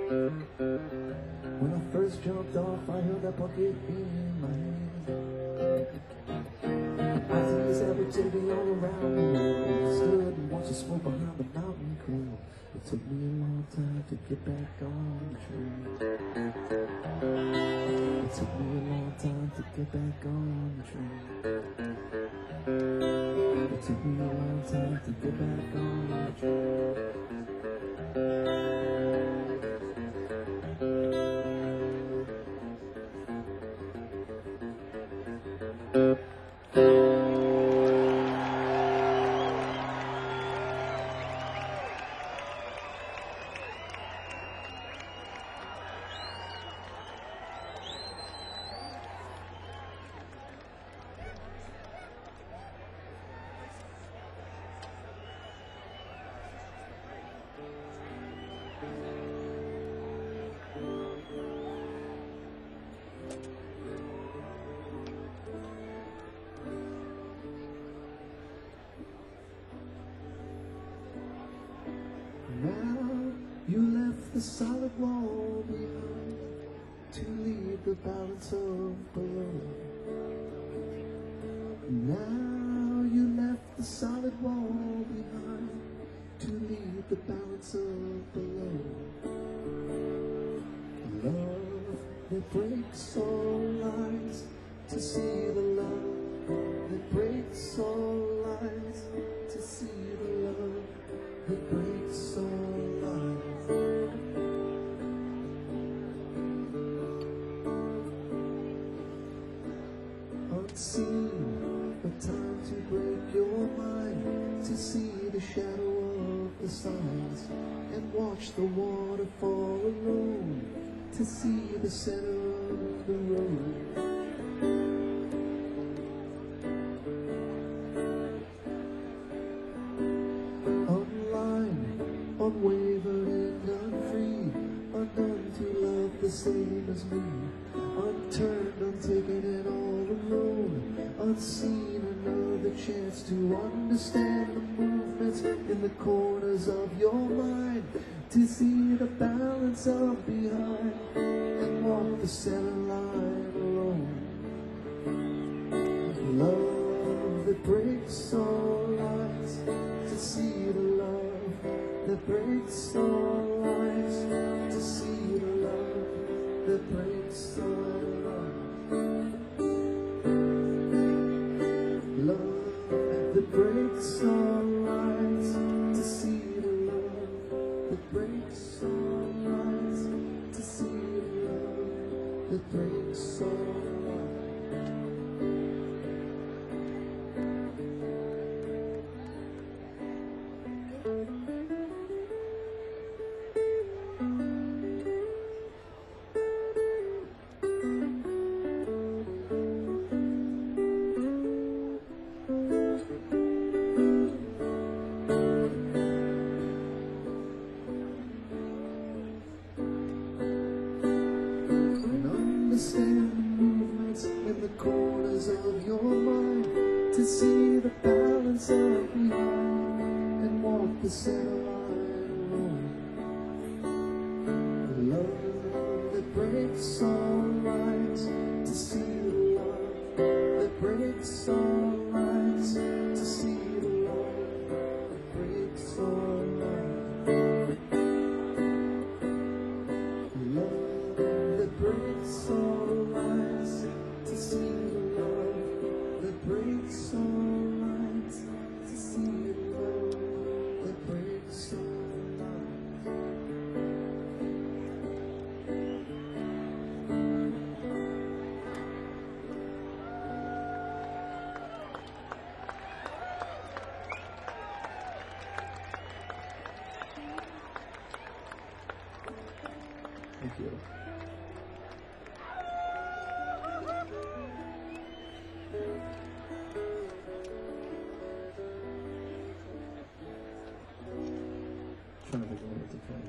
When I first jumped off, I held that bucket in my hand. I think this opportunity all around me. I stood and watched the smoke behind the mountain cool. It took me a long time to get back on the train. It took me a long time to get back on the train. It took me a long time to get back on the train. Now you left the solid wall behind to leave the balance of below. Now you left the solid wall behind to leave the balance of below. Love that breaks all lines to see the love that breaks all lines to see the love that breaks all lines. Unseen, a time to break your mind, to see the shadow of the signs and watch the waterfall alone, to see the center of the road. Unwavered and unfree, undone to love the same as me, unturned, untaken and all alone, unseen, another chance to understand the movements in the corners of your mind, to see the balance of behind and walk the center line alone. Love that breaks all lines, to see the love that breaks all lines, to see the love that breaks all lines. Love that breaks all lines, to see the love that breaks all lines, to see the love that breaks all lines. Understand the movements in the corners of your mind, to see the balance of behind walk the center line alone. Love that breaks all rights, to see the love that breaks all rights, to see the love that breaks all rights. Love that breaks all rights, to see the love that breaks all rights, to see the love that breaks all rights. Thank you. Trying to think of what to play.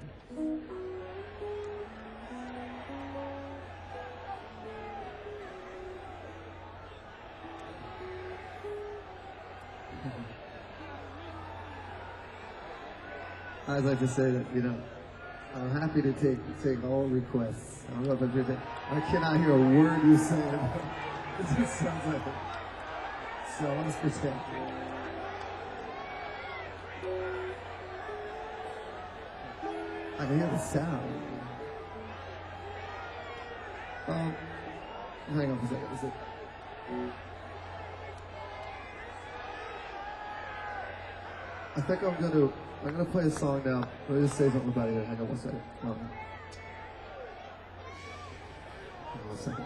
I'd like to say that, you know, I'm happy to take take all requests. I don't know if I did that. I cannot hear a word you say. It just sounds like it. So let's pretend. I can hear the sound. Um, hang on for a second. Is it? I think I'm gonna I'm gonna play a song now. Let me just say something about it. Hang on one second. Um, hang on one second.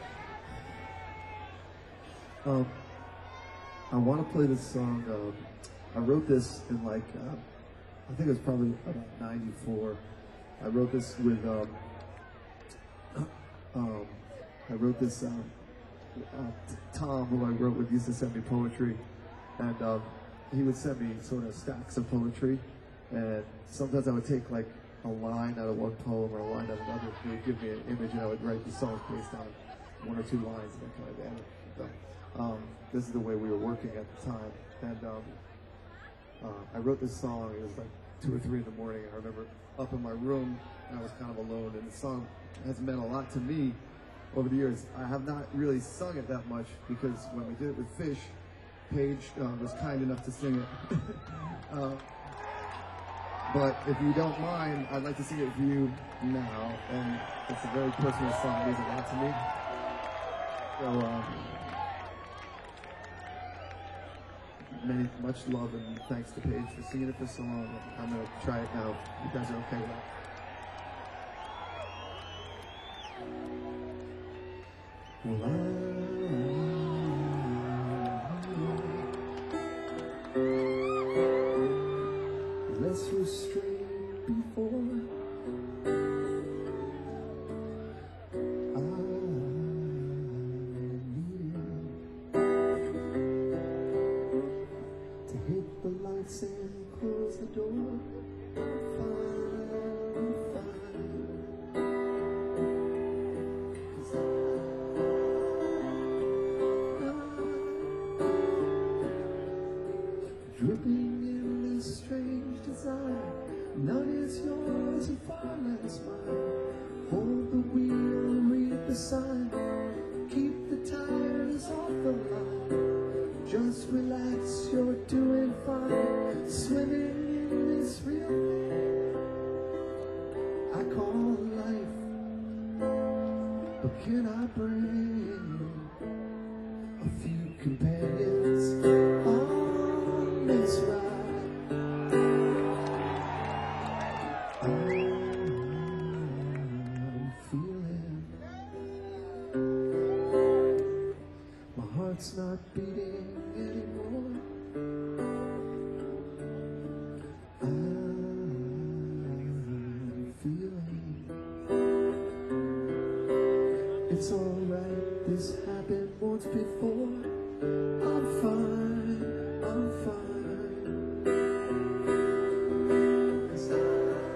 Um, I want to play this song. Um, I wrote this in like uh, I think it was probably about ninety-four. I wrote this with um, um, I wrote this um, uh, Tom, who I wrote with, used to send me poetry, and um, he would send me sort of stacks of poetry, and sometimes I would take like a line out of one poem or a line out of another. He would give me an image, and I would write the songs based on one or two lines, and that kind of thing. So, um, this is the way we were working at the time, and um, uh, I wrote this song. It was like two or three in the morning. I remember up in my room, and I was kind of alone, and the song has meant a lot to me over the years. I have not really sung it that much because when we did it with Fish, Paige uh, was kind enough to sing it. uh, but if you don't mind, I'd like to sing it for you now, and it's a very personal song. It means a lot to me. So, uh, many, much love and thanks to Paige for singing it for so long. I'm going to try it now. You guys are okay with that? Well, I less restrained before. I needed to hit the lights and close the door. Fine, fine. 'Cause I, dripping in this strange desire. None is yours and far less mine. Hold the wheel, read the sign. Keep the tires off the line. Just relax, you're doing fine. Swimming in this real thing I call life. But can I bring a few companions on this ride? I'm feeling my heart's not beating anymore. I'm feeling it's alright, this happened once before. I'm fine, I'm fine. 'Cause I,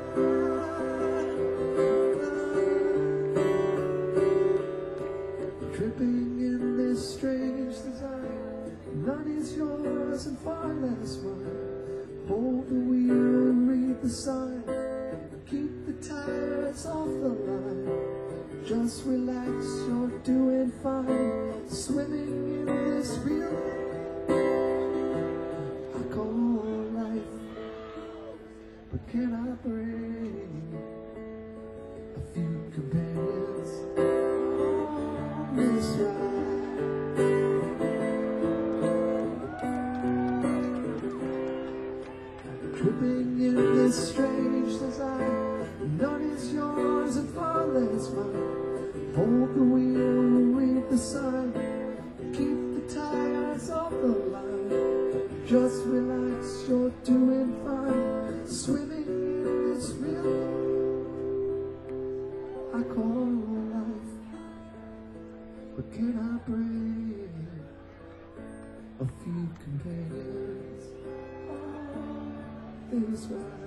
I'm dripping in this strange desire. None is yours and far less mine. Hold the wheel and read the sign. Keep the tires off the line. Just relax, you're doing fine. Swimming in this real I call life. But can I bring a few companions on this ride? Tripping in this strange design. None is yours and far less mine. Hold the wheel and read the sign. Keep the tires off the line. Just relax, you're doing fine. Swimming in this river I call life. But can I bring a few companions on this ride?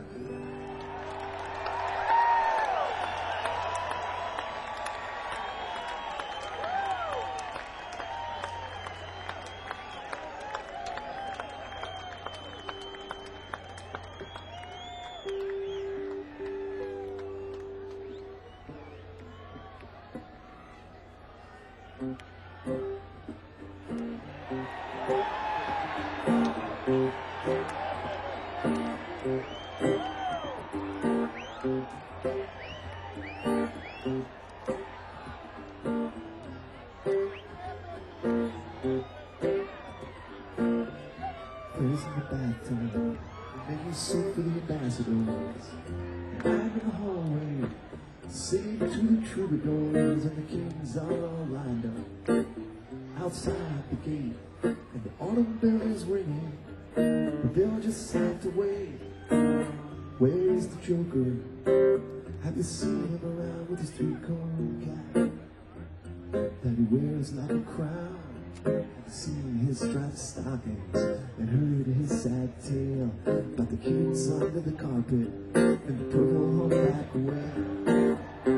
There's in the bathtub, making soup for the ambassadors. I'm in the hallway, singing to the troubadours, and the kings are all lined up outside the gate, and the autumn bell is ringing, but they'll just have to wait. Where's the Joker? Have you seen him around with his three-cornered cap that he wears like a crown? Have you seen his striped stockings and heard his sad tale about the kids under the carpet and the purple humpback whale?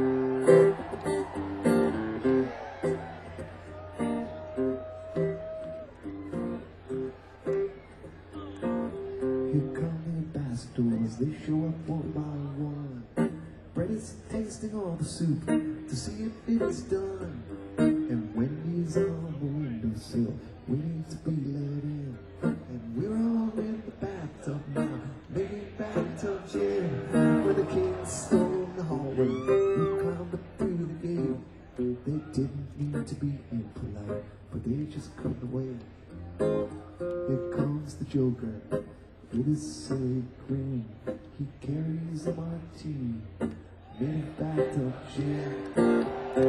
Here come the ambassadors, they show up one by one. Brett is tasting all the soup to see if it is done. And Wendy's on the windowsill, waiting to be let in. And we're all in the bathtub now, making bathtub gin. When the king stole the hallway, we climbed up through the gate. They didn't mean to be impolite, but they just couldn't wait. Here comes the Joker with his silly grin. He carries a martini, made of bathtub gin.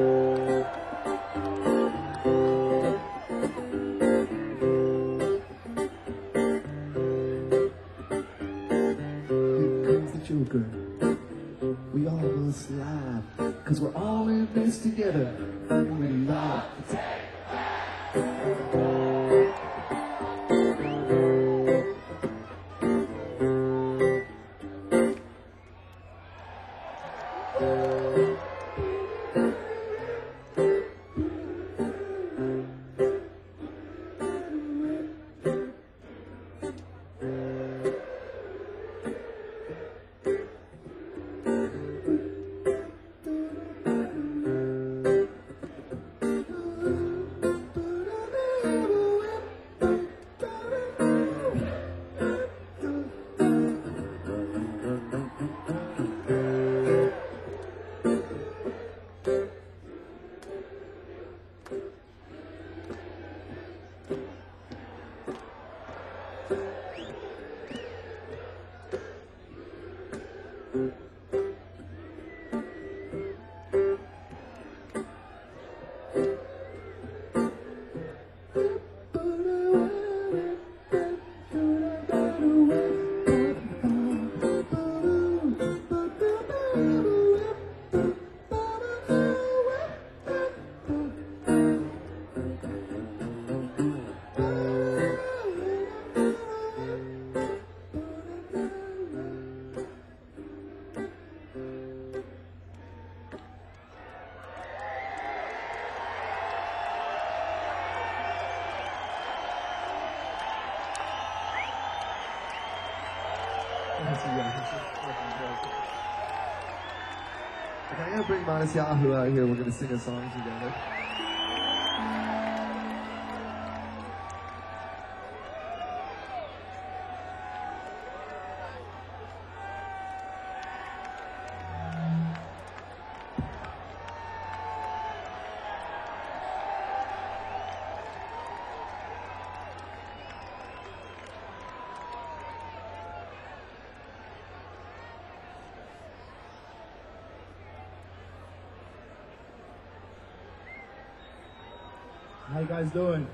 Joker. We all must laugh, cause we're all in this together, and we love to take Okay, I'm gonna bring Manas Yahoo out here. We're gonna sing a song together. How you guys doing?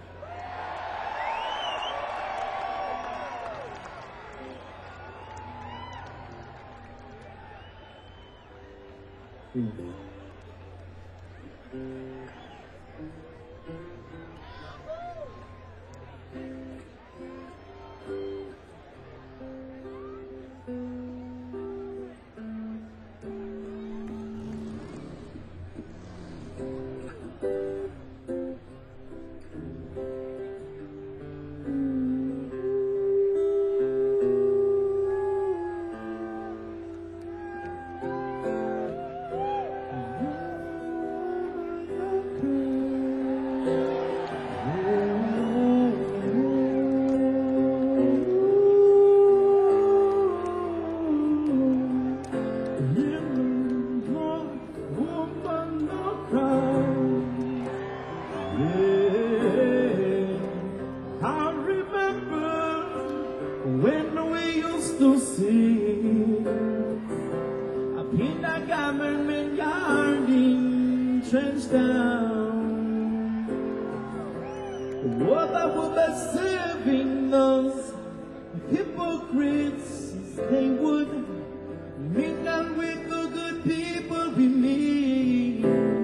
When we used to sing up in the government yard in Trenchtown, what I would be serving those hypocrites, they would mingle with the good people we meet.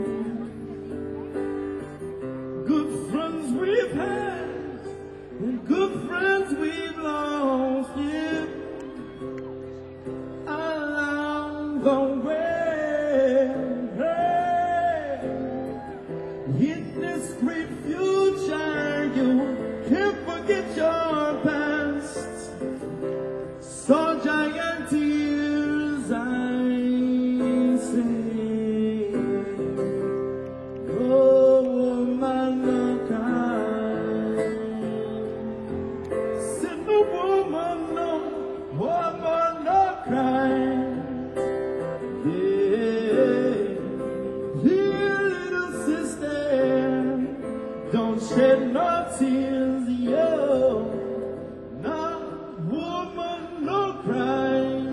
Good friends we've had and good friends we've lost, yeah, along the way. Hey, in this great future, you can't forget your past. So giant tears I see. Oh, man, not kind. Said no woman, no woman, not crying. Yeah, dear little sister, don't shed no tears, yo. No woman, no crying.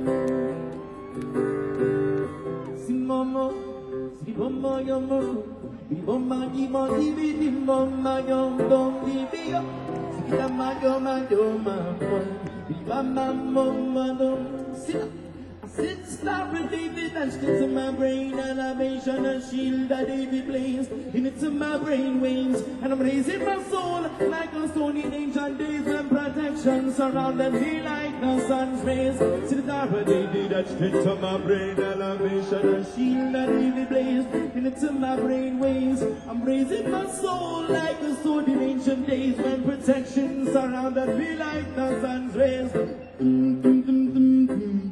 Si mama, si mama, yo mama, si mama, di mo, di bi, di mama, yo, dom, di bi, yo. Si mama, yo, ma, yo, ma, mo, di mama, mama, dom, si la. Sit, stop, David, dashed into my brain, elevation and shield that David plays into my brain waves, and I'm raising my soul like a stone in ancient days when protection surrounded me like the sun's rays. See the dark of David dashed into my brain, elevation and shield that David plays into my brain waves. I'm raising my soul like a stone in ancient days when protection surrounded me like the sun's rays. Mm, mm, mm, mm, mm, mm.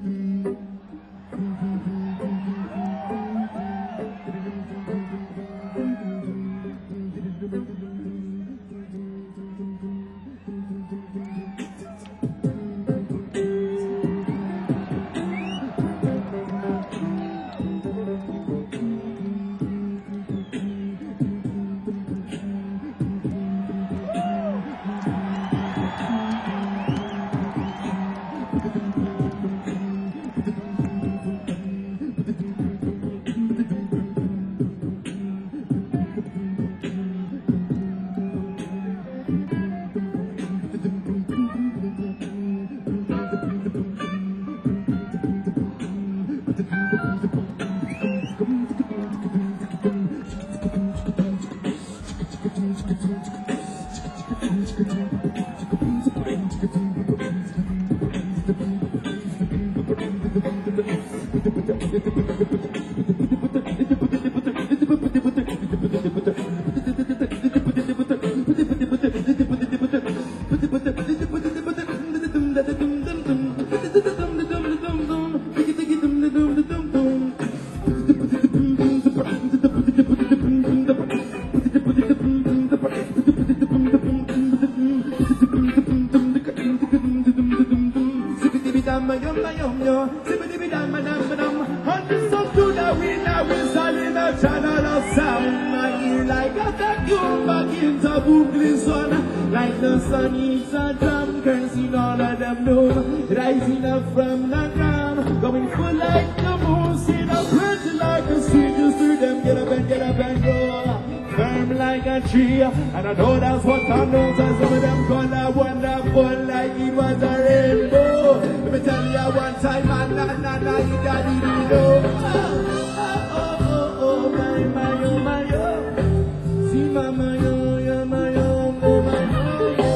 yum yum yum yum. Zippity dum dum dum. Hundreds of to the wind, now we're starting a channel of sound. I hear like a vacuum back into Brooklyn sun. Like the sun is a drum, cursing all of them doom. Rising up from the ground, going full like the moon. See the birds like a street, just through them. Get up and get up and go. Firm like a tree, and I know that's what I know. So some of them call that wonderful like it was a rainbow. Let me tell you one time, man, na na na, you got it, you know. Oh, oh, oh, oh, oh, my, my, oh, my, oh. See, mama, yo, yo, my, oh, oh, my, oh, oh,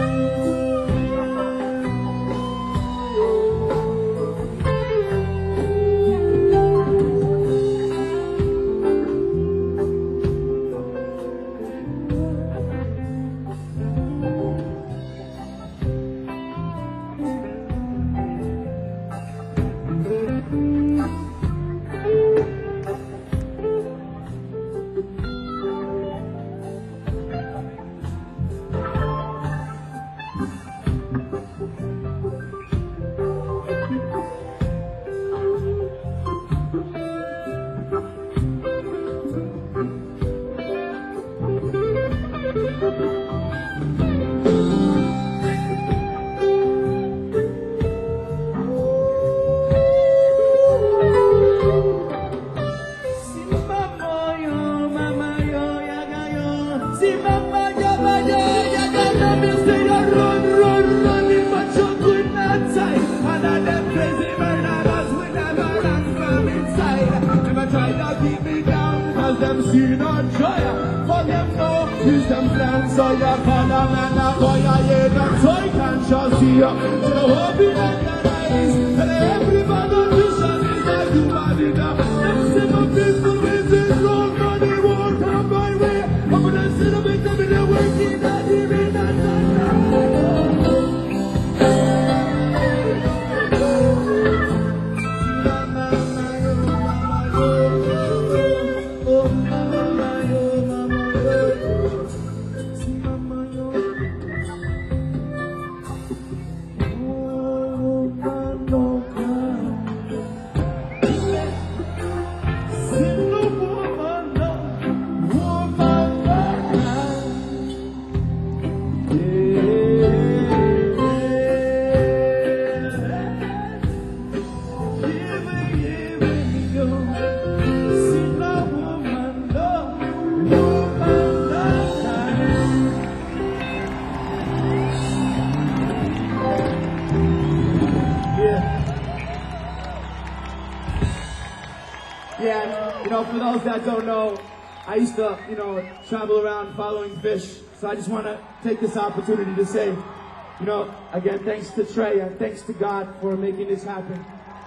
that don't know, I used to, you know, travel around following fish. So I just want to take this opportunity to say, you know, again, thanks to Trey and thanks to God for making this happen.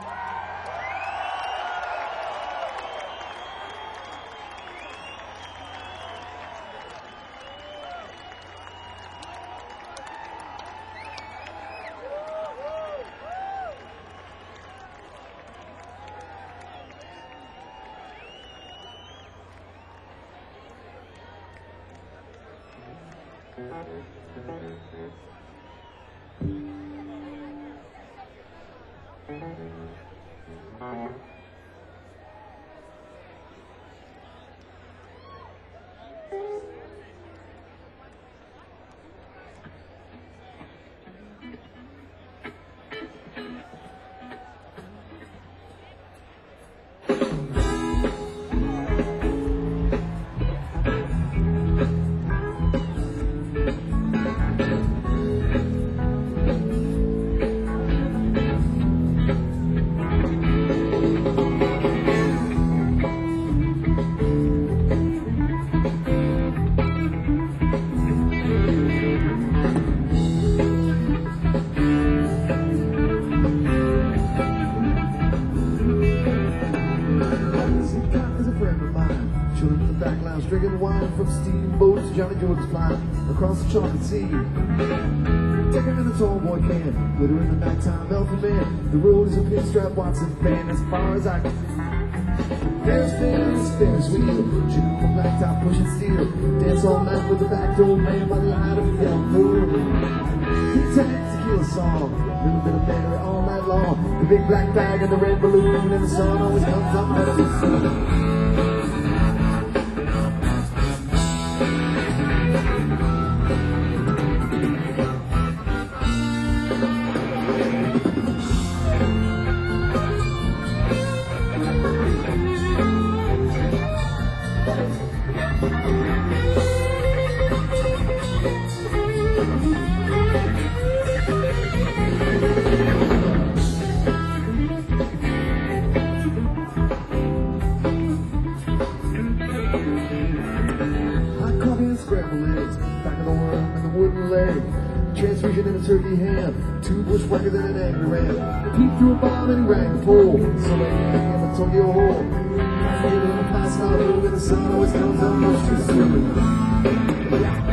Drinking wine from steamboats, Johnny George's flying across the chocolate sea. Taking in a tall boy can, glitter in the nighttime, elfin man. The road is a pinstripe Watson fan as far as I can see. Ferris Ferris, Ferris wheel, chewing on the blacktop, pushing steel. Dance all night with the back door man by the light of the yellow moon. He tags to a song, a little bit of Mary all night long. The big black flag and the red balloon, and the sun always comes up out of the sun. Scrambled eggs, back of the worm and the wooden leg, transfusion in a turkey ham, two bushwhacker than an angry ram. He threw a bomb and he rang the pole, so like him a Tokyo hole. Get in the past now, and the sun always comes up much too soon. Yeah.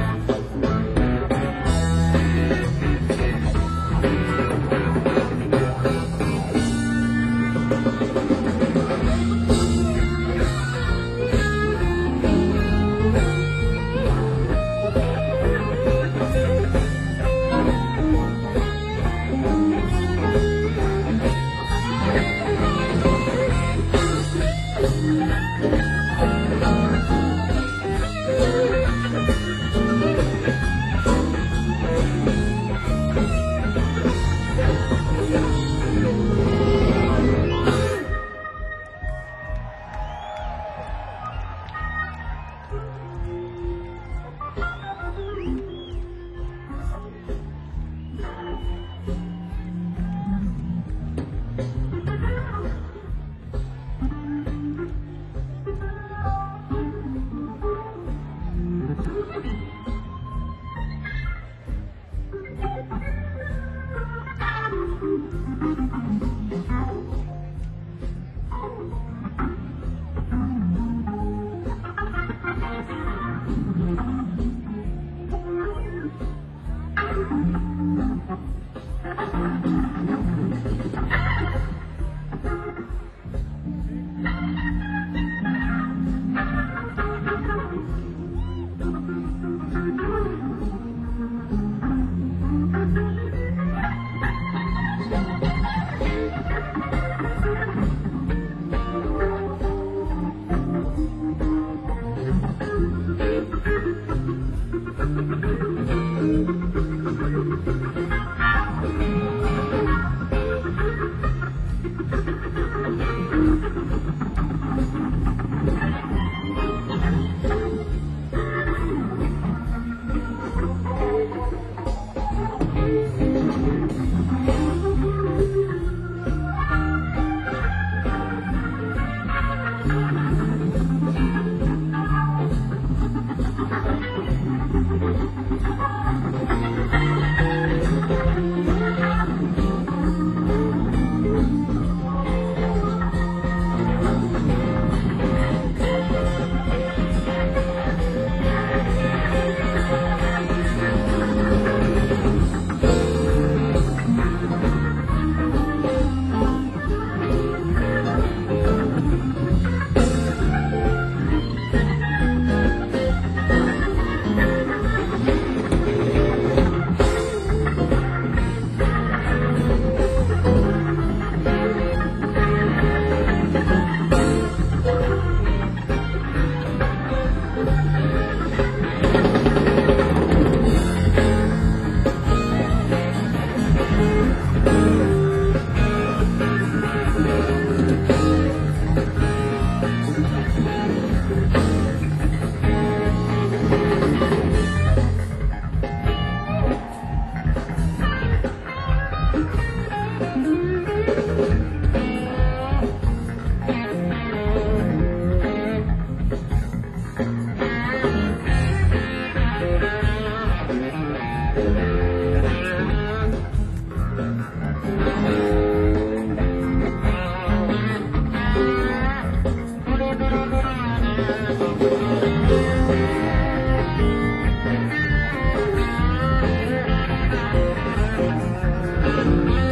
Thank you.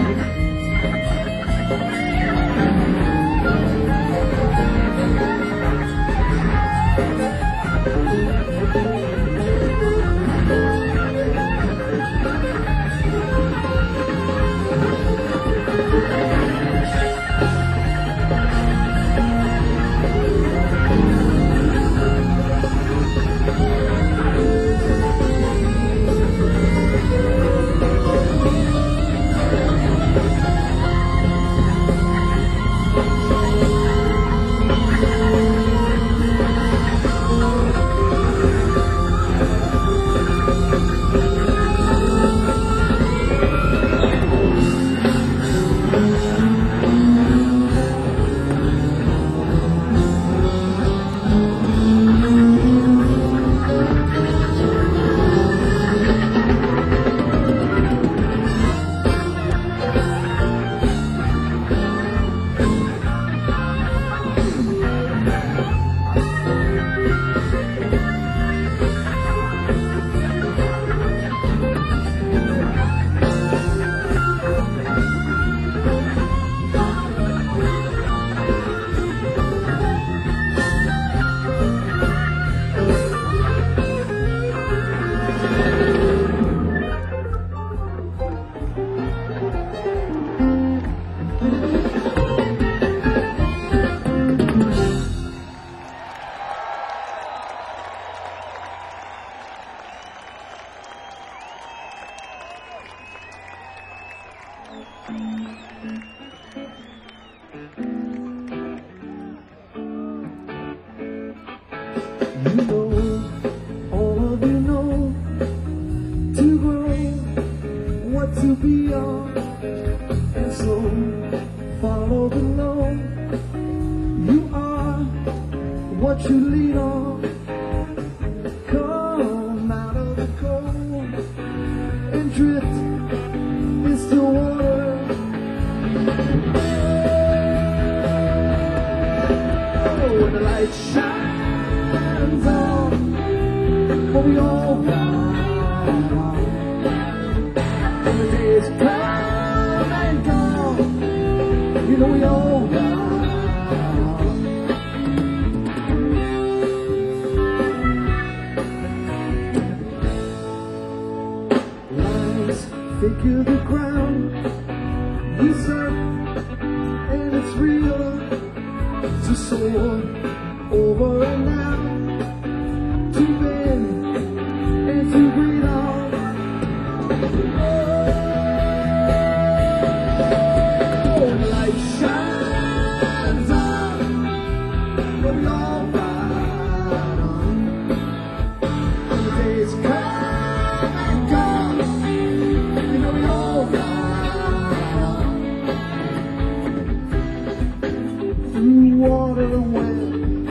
You know, all of you know, to grow, what to be on, and so follow the law. You are what you lean on. Come out of the cold and drift into water. Oh, when the light shines on, but we all ride on. And the days come and gone, you know we all ride on. Lines figure the ground, we surf, and it's real to soar over and out, to bend and to breathe on. Oh, the light shines on, but we all ride on. And the days come and gone, you know we all ride on. Through water and wind,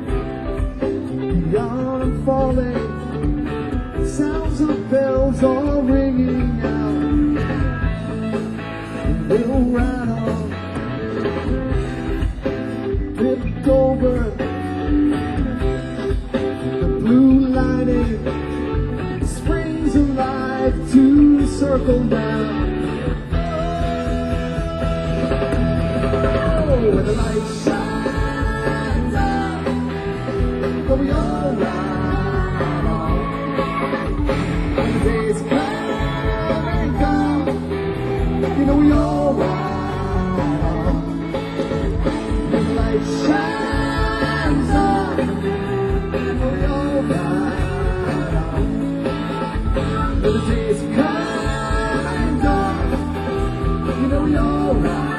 beyond and falling, sounds of bells all ringing out. We'll ride on, flipped over, the blue lining springs of life to circle down. Oh, where the light shines on, but we all ride on. And the days come and gone, you know we all ride on. When the light shines on, but we all ride on. When the days come and gone, you know we all ride on.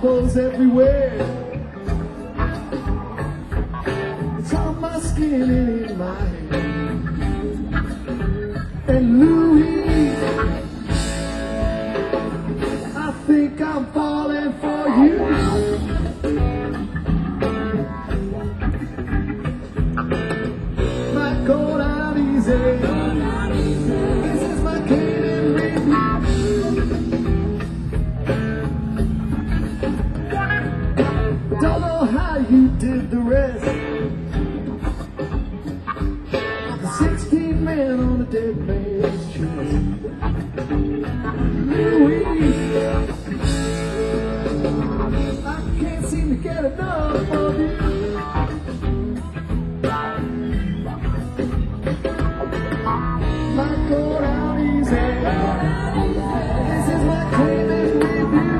bubbles everywhere. It's on my skin and in my hair. And Louis, I think I'm falling for you. Might go down easy. This is my candid review. Don't know how you did the rest. Sixteen men on a dead man's chest. Louis, I can't seem to get enough of you. Might go down easy. This is my candid review.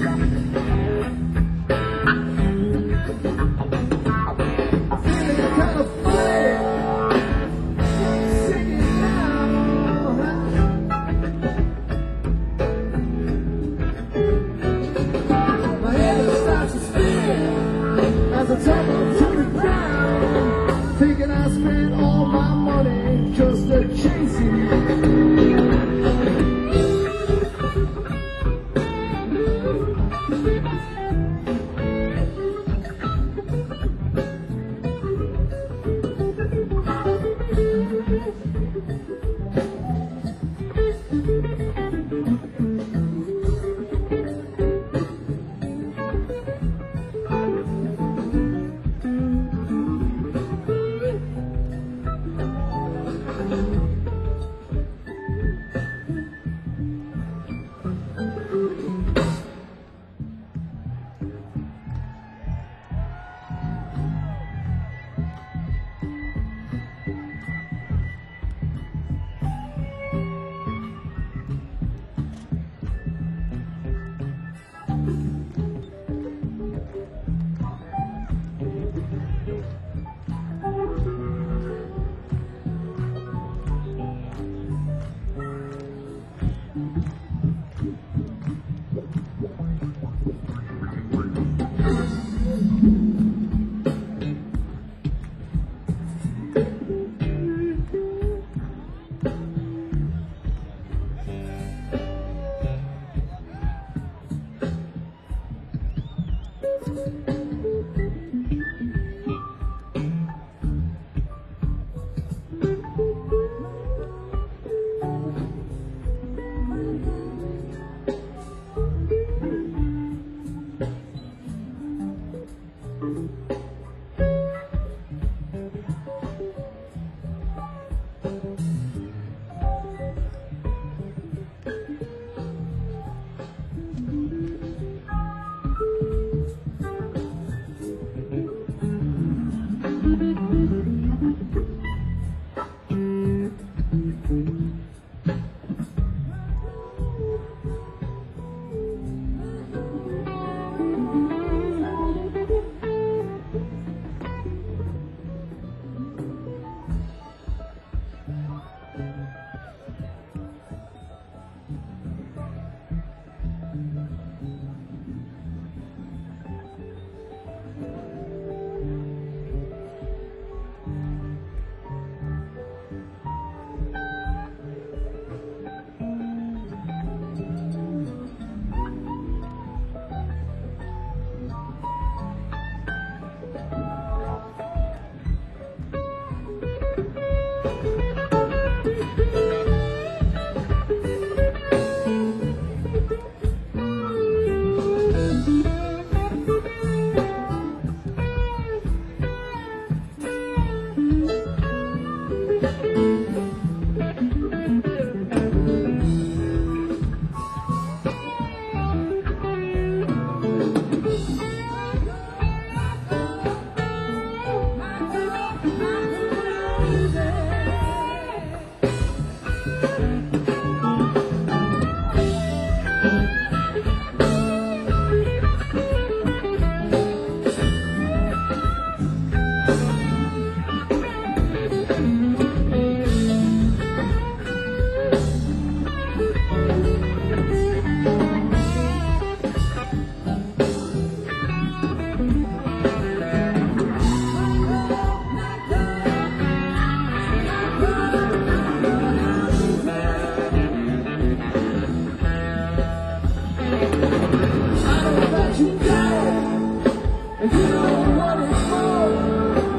Feeling kind of funny. As I tumble to the ground, thinking I spent all my money just to chase you. I know that you got it, and you know what it's for.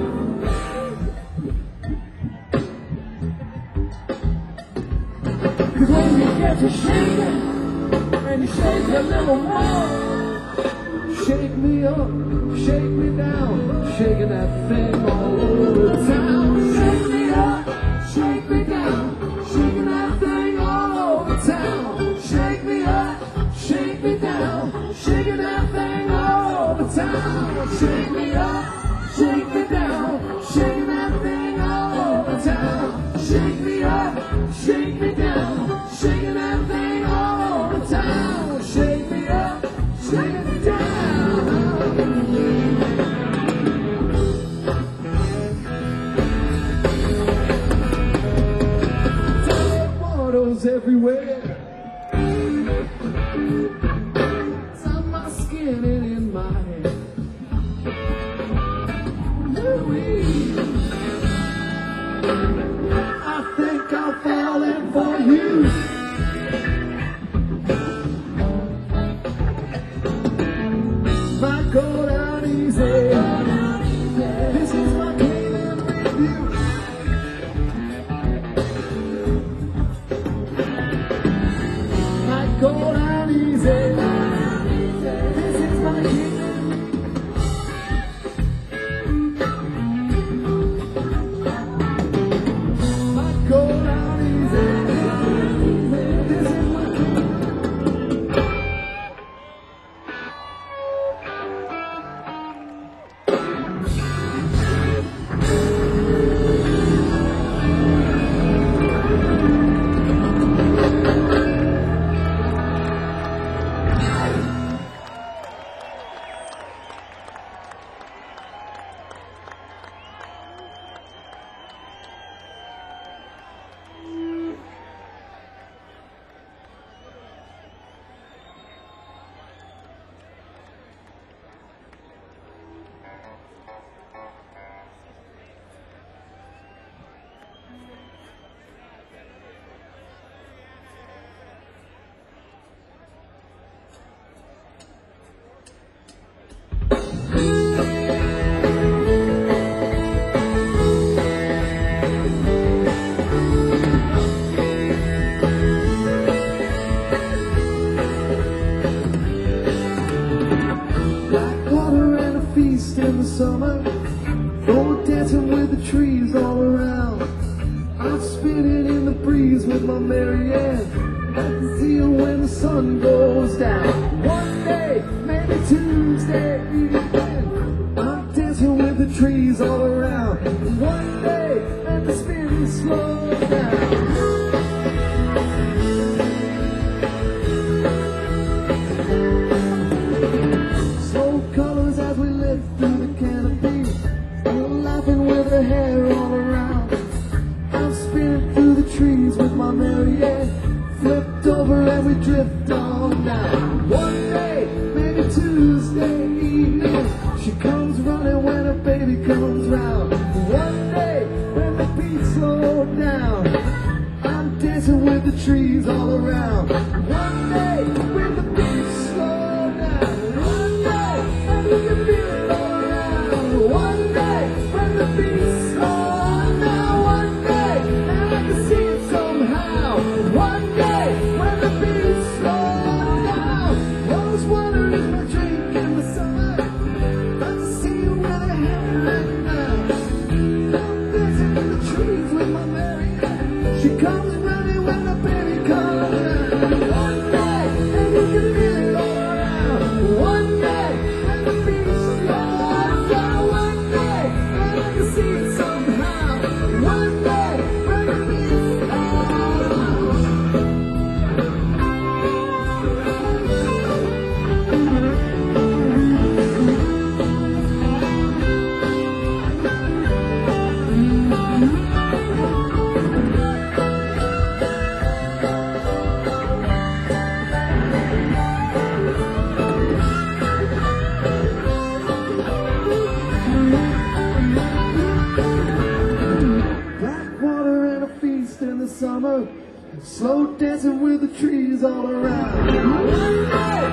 Cause when you get to shaking, and you shake a little more, shake me up, shake me down, shaking that thing all over town. Shake me up, shake me down, shaking that thing all over town. Shake me up, shake me down, shaking that thing all over town. Shake me up, shake me down, shaking that thing all over town. Shake me up, shake me down, shaking that thing all over town. Shake me up, shake me down. Teleportals everywhere. It's on my skin and in my head. Louis, I think I'm falling for you. Might go down easy. This is my cleaning review. Might go down easy. This is my cleaning Might go down easy. This is my in the summer, go dancing with the trees all around. I'm spinning in the breeze with my Marianne. I can see her when the sun goes down. One day, maybe Tuesday evening, I'm dancing with the trees all around. One day, and the spin slows down. Through the canopy, we're laughing with her hair all around. I'm spinning through the trees with my Marianne, flipped over and we drift on down. One day, maybe Tuesday evening, she comes running when her baby comes round. One day, when the beat slowed down, I'm dancing with the trees all around. One day, when the beat slowed down, one day, and you can feel it all around. One day, when the beat slowed down, one day, and I can see it somehow. One day, when the beat slowed down, I was wondering if I drink in the summer, I can see you when I have it right now. I'm dancing in the trees with my Marianne. She comes running when the baby comes around. One day, and you can feel it all around. One day, when the beat slows down. One day, and I can see it somehow. One day, when the beat slows down. Blackwater and a feast in the summer, slow dancing with the trees all around. One day,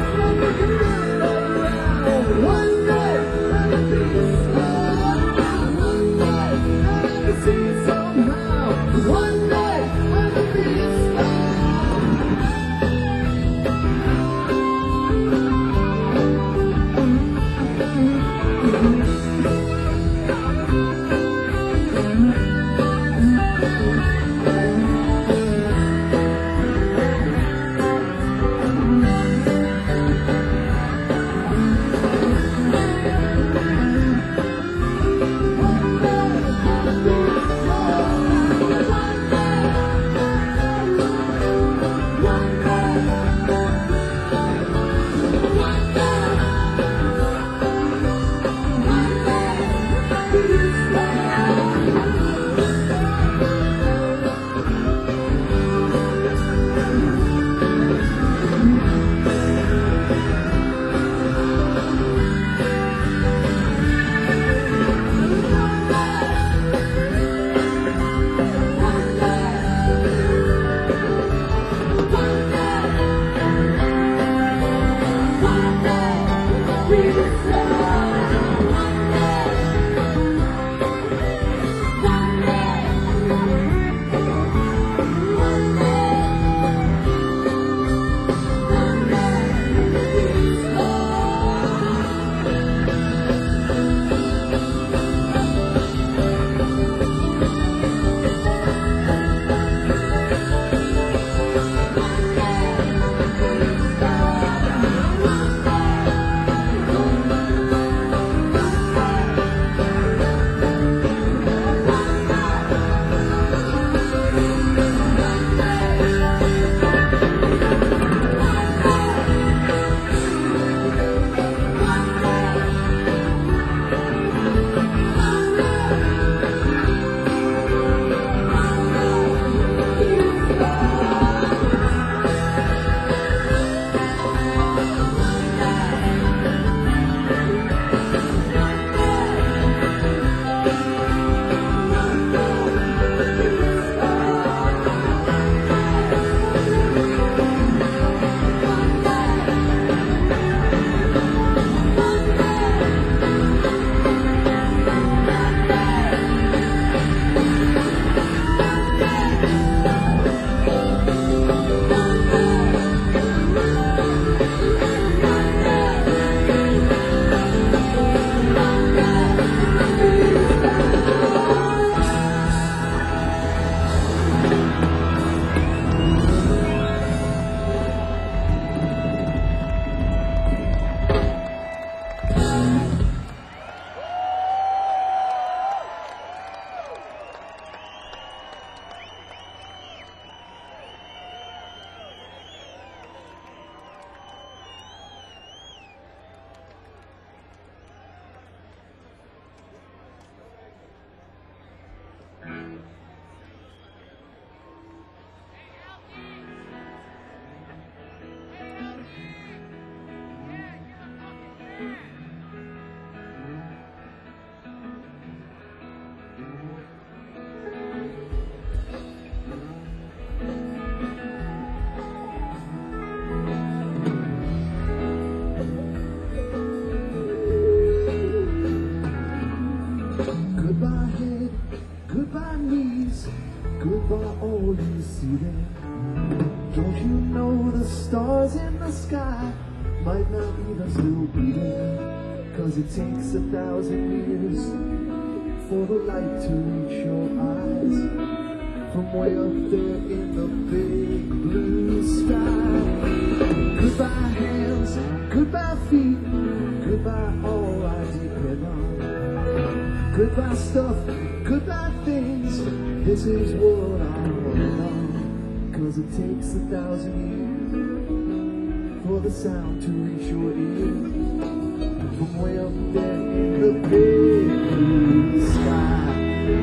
Goodbye head, goodbye knees, goodbye all you see there. Don't you know the stars in the sky might not even still be there? Cause it takes a thousand years for the light to reach your eyes. From way up there in the big blue sky. Goodbye hands, goodbye feet, goodbye all I depend on. Goodbye stuff, goodbye things, this is what I want. Cause it takes a thousand years for the sound to reach your ear. From way up there in the big blue sky.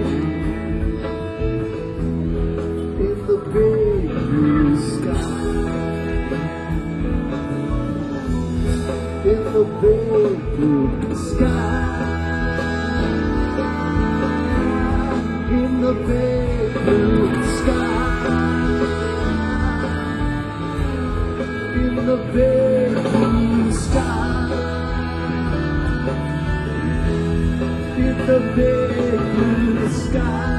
In the big blue sky. In the big blue sky. In the big blue sky. In the big blue sky. In the big blue sky.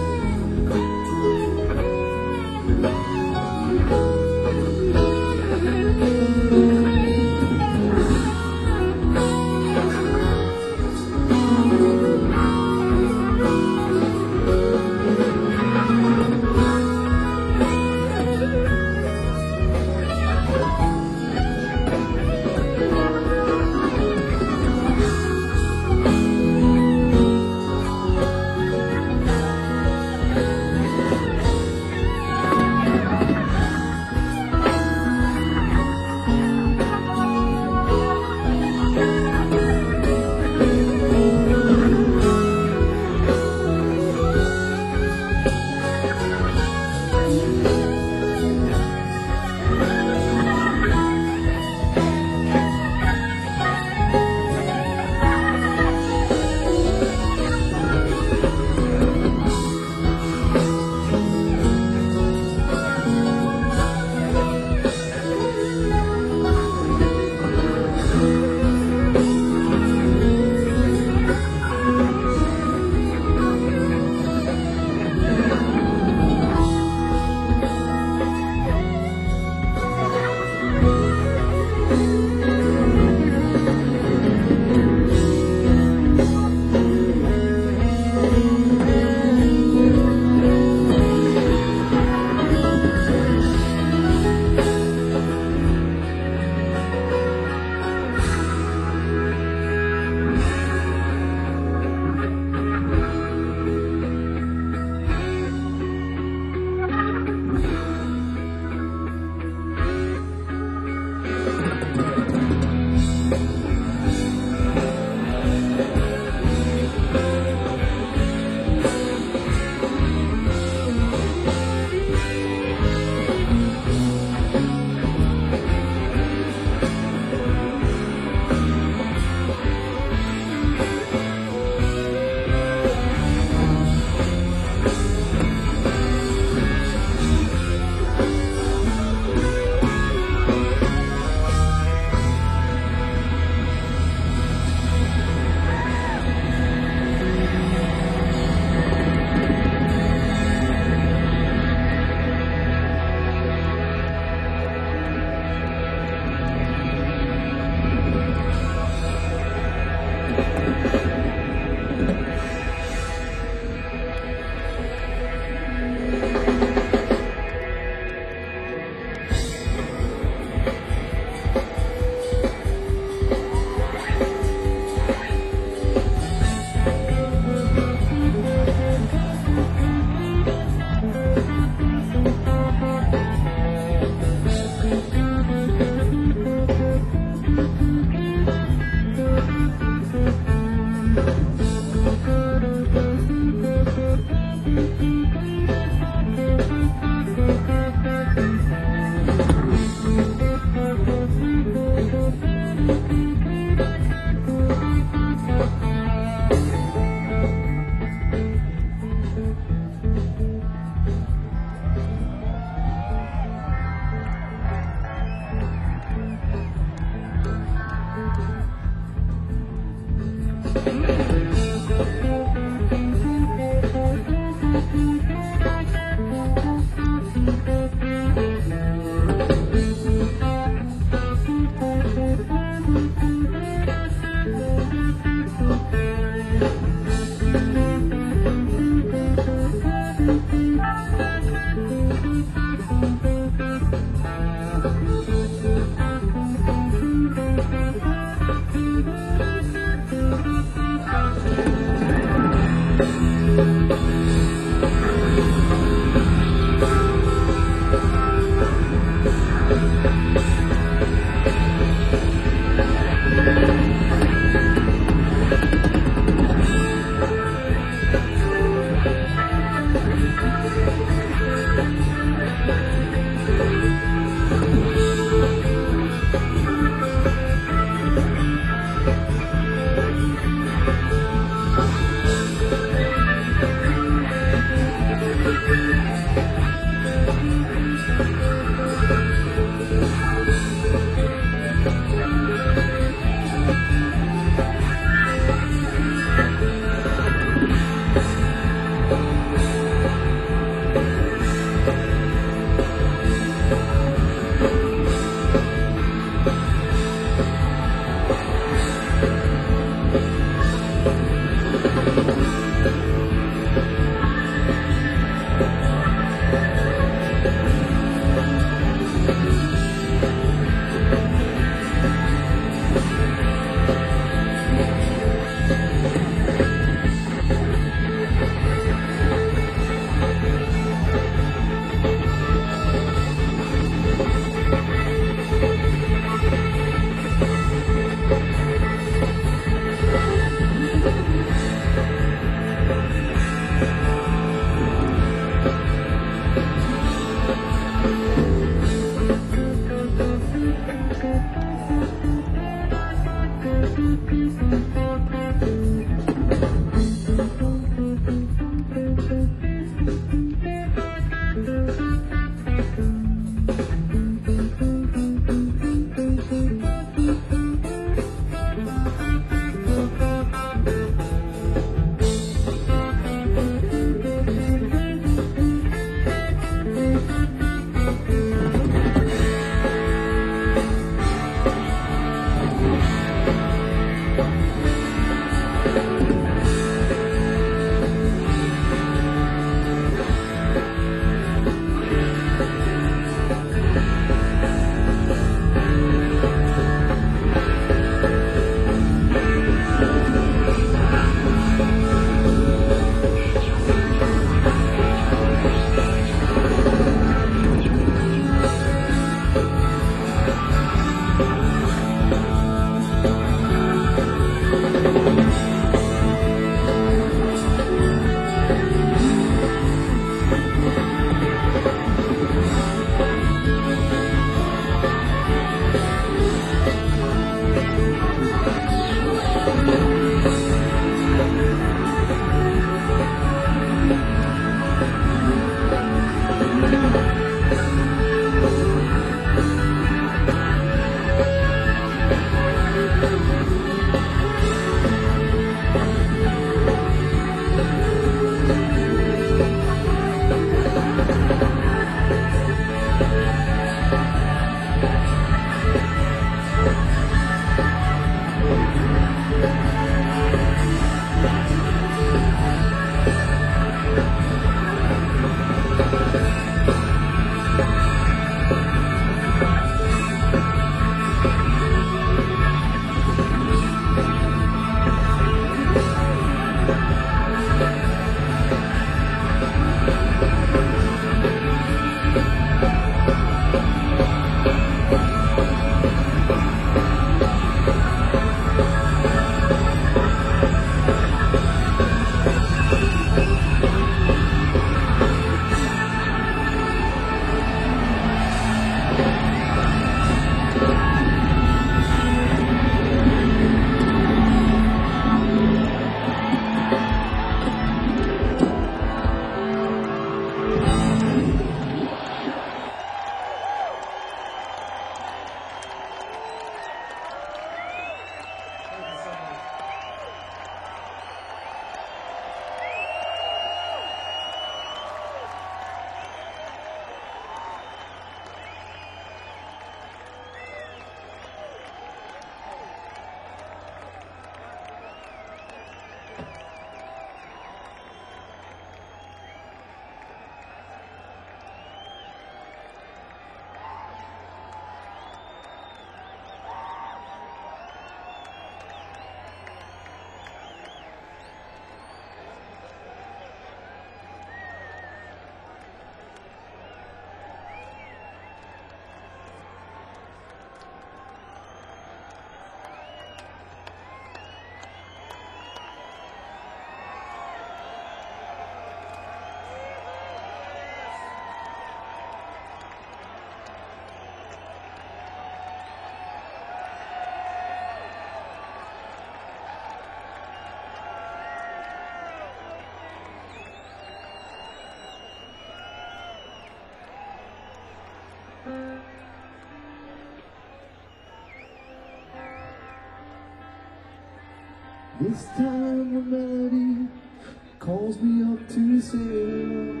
This time the melody calls me up to sing.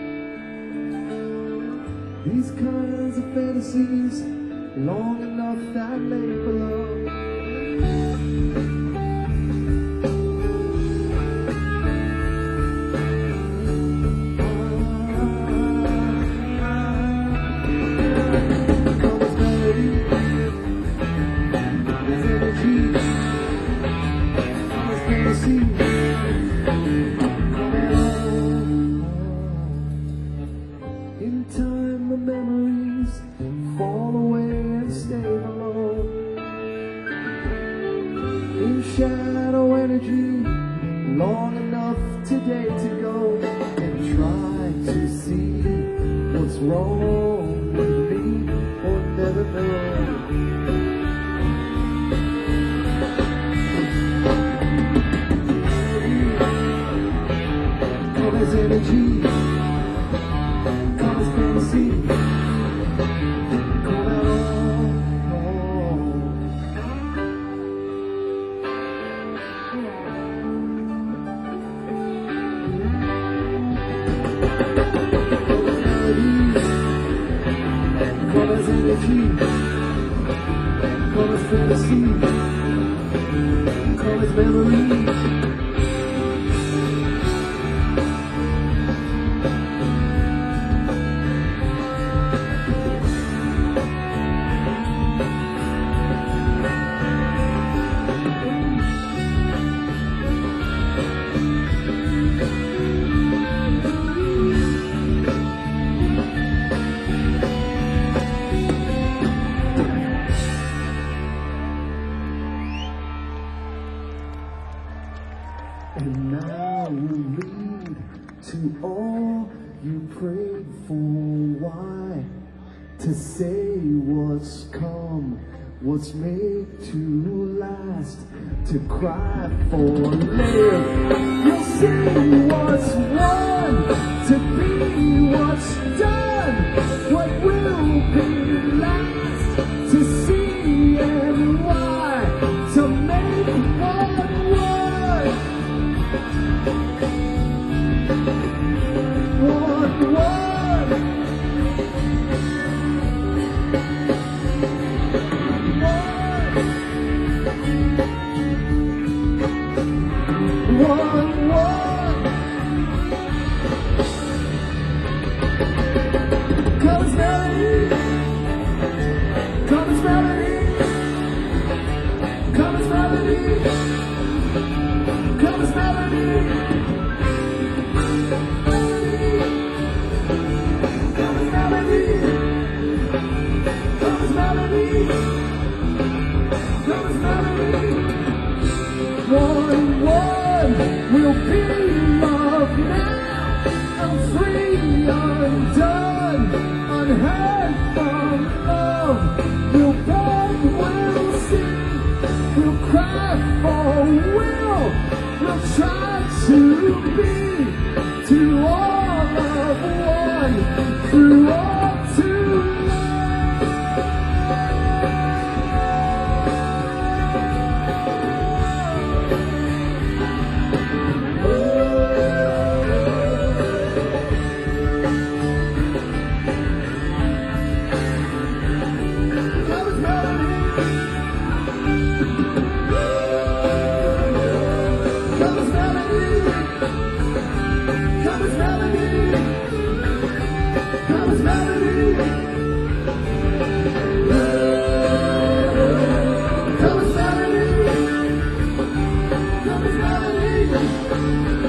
These kinds of fantasies, long enough that they belong. In time the memories fall away and stay below. In shadow energy, long enough today to go and try to see what's wrong with me or never know. Colors energy, colors fantasy, call it all. Colors melodies, colors energy, colors fantasy, colors memories. And now we'll lead to all you prayed for. Why? To say what's come, what's made to last, to cry for live. You'll see what's won, to be what's done, what will be last, to see and why, to make one word. One word. One word. Colors melody. Colors melody. Colors melody. Colors melody. One word will be love now. I'm free, undone, unheard from love. We'll beg, we'll sing, we'll cry for will. We'll try to be to all of one through all to melody.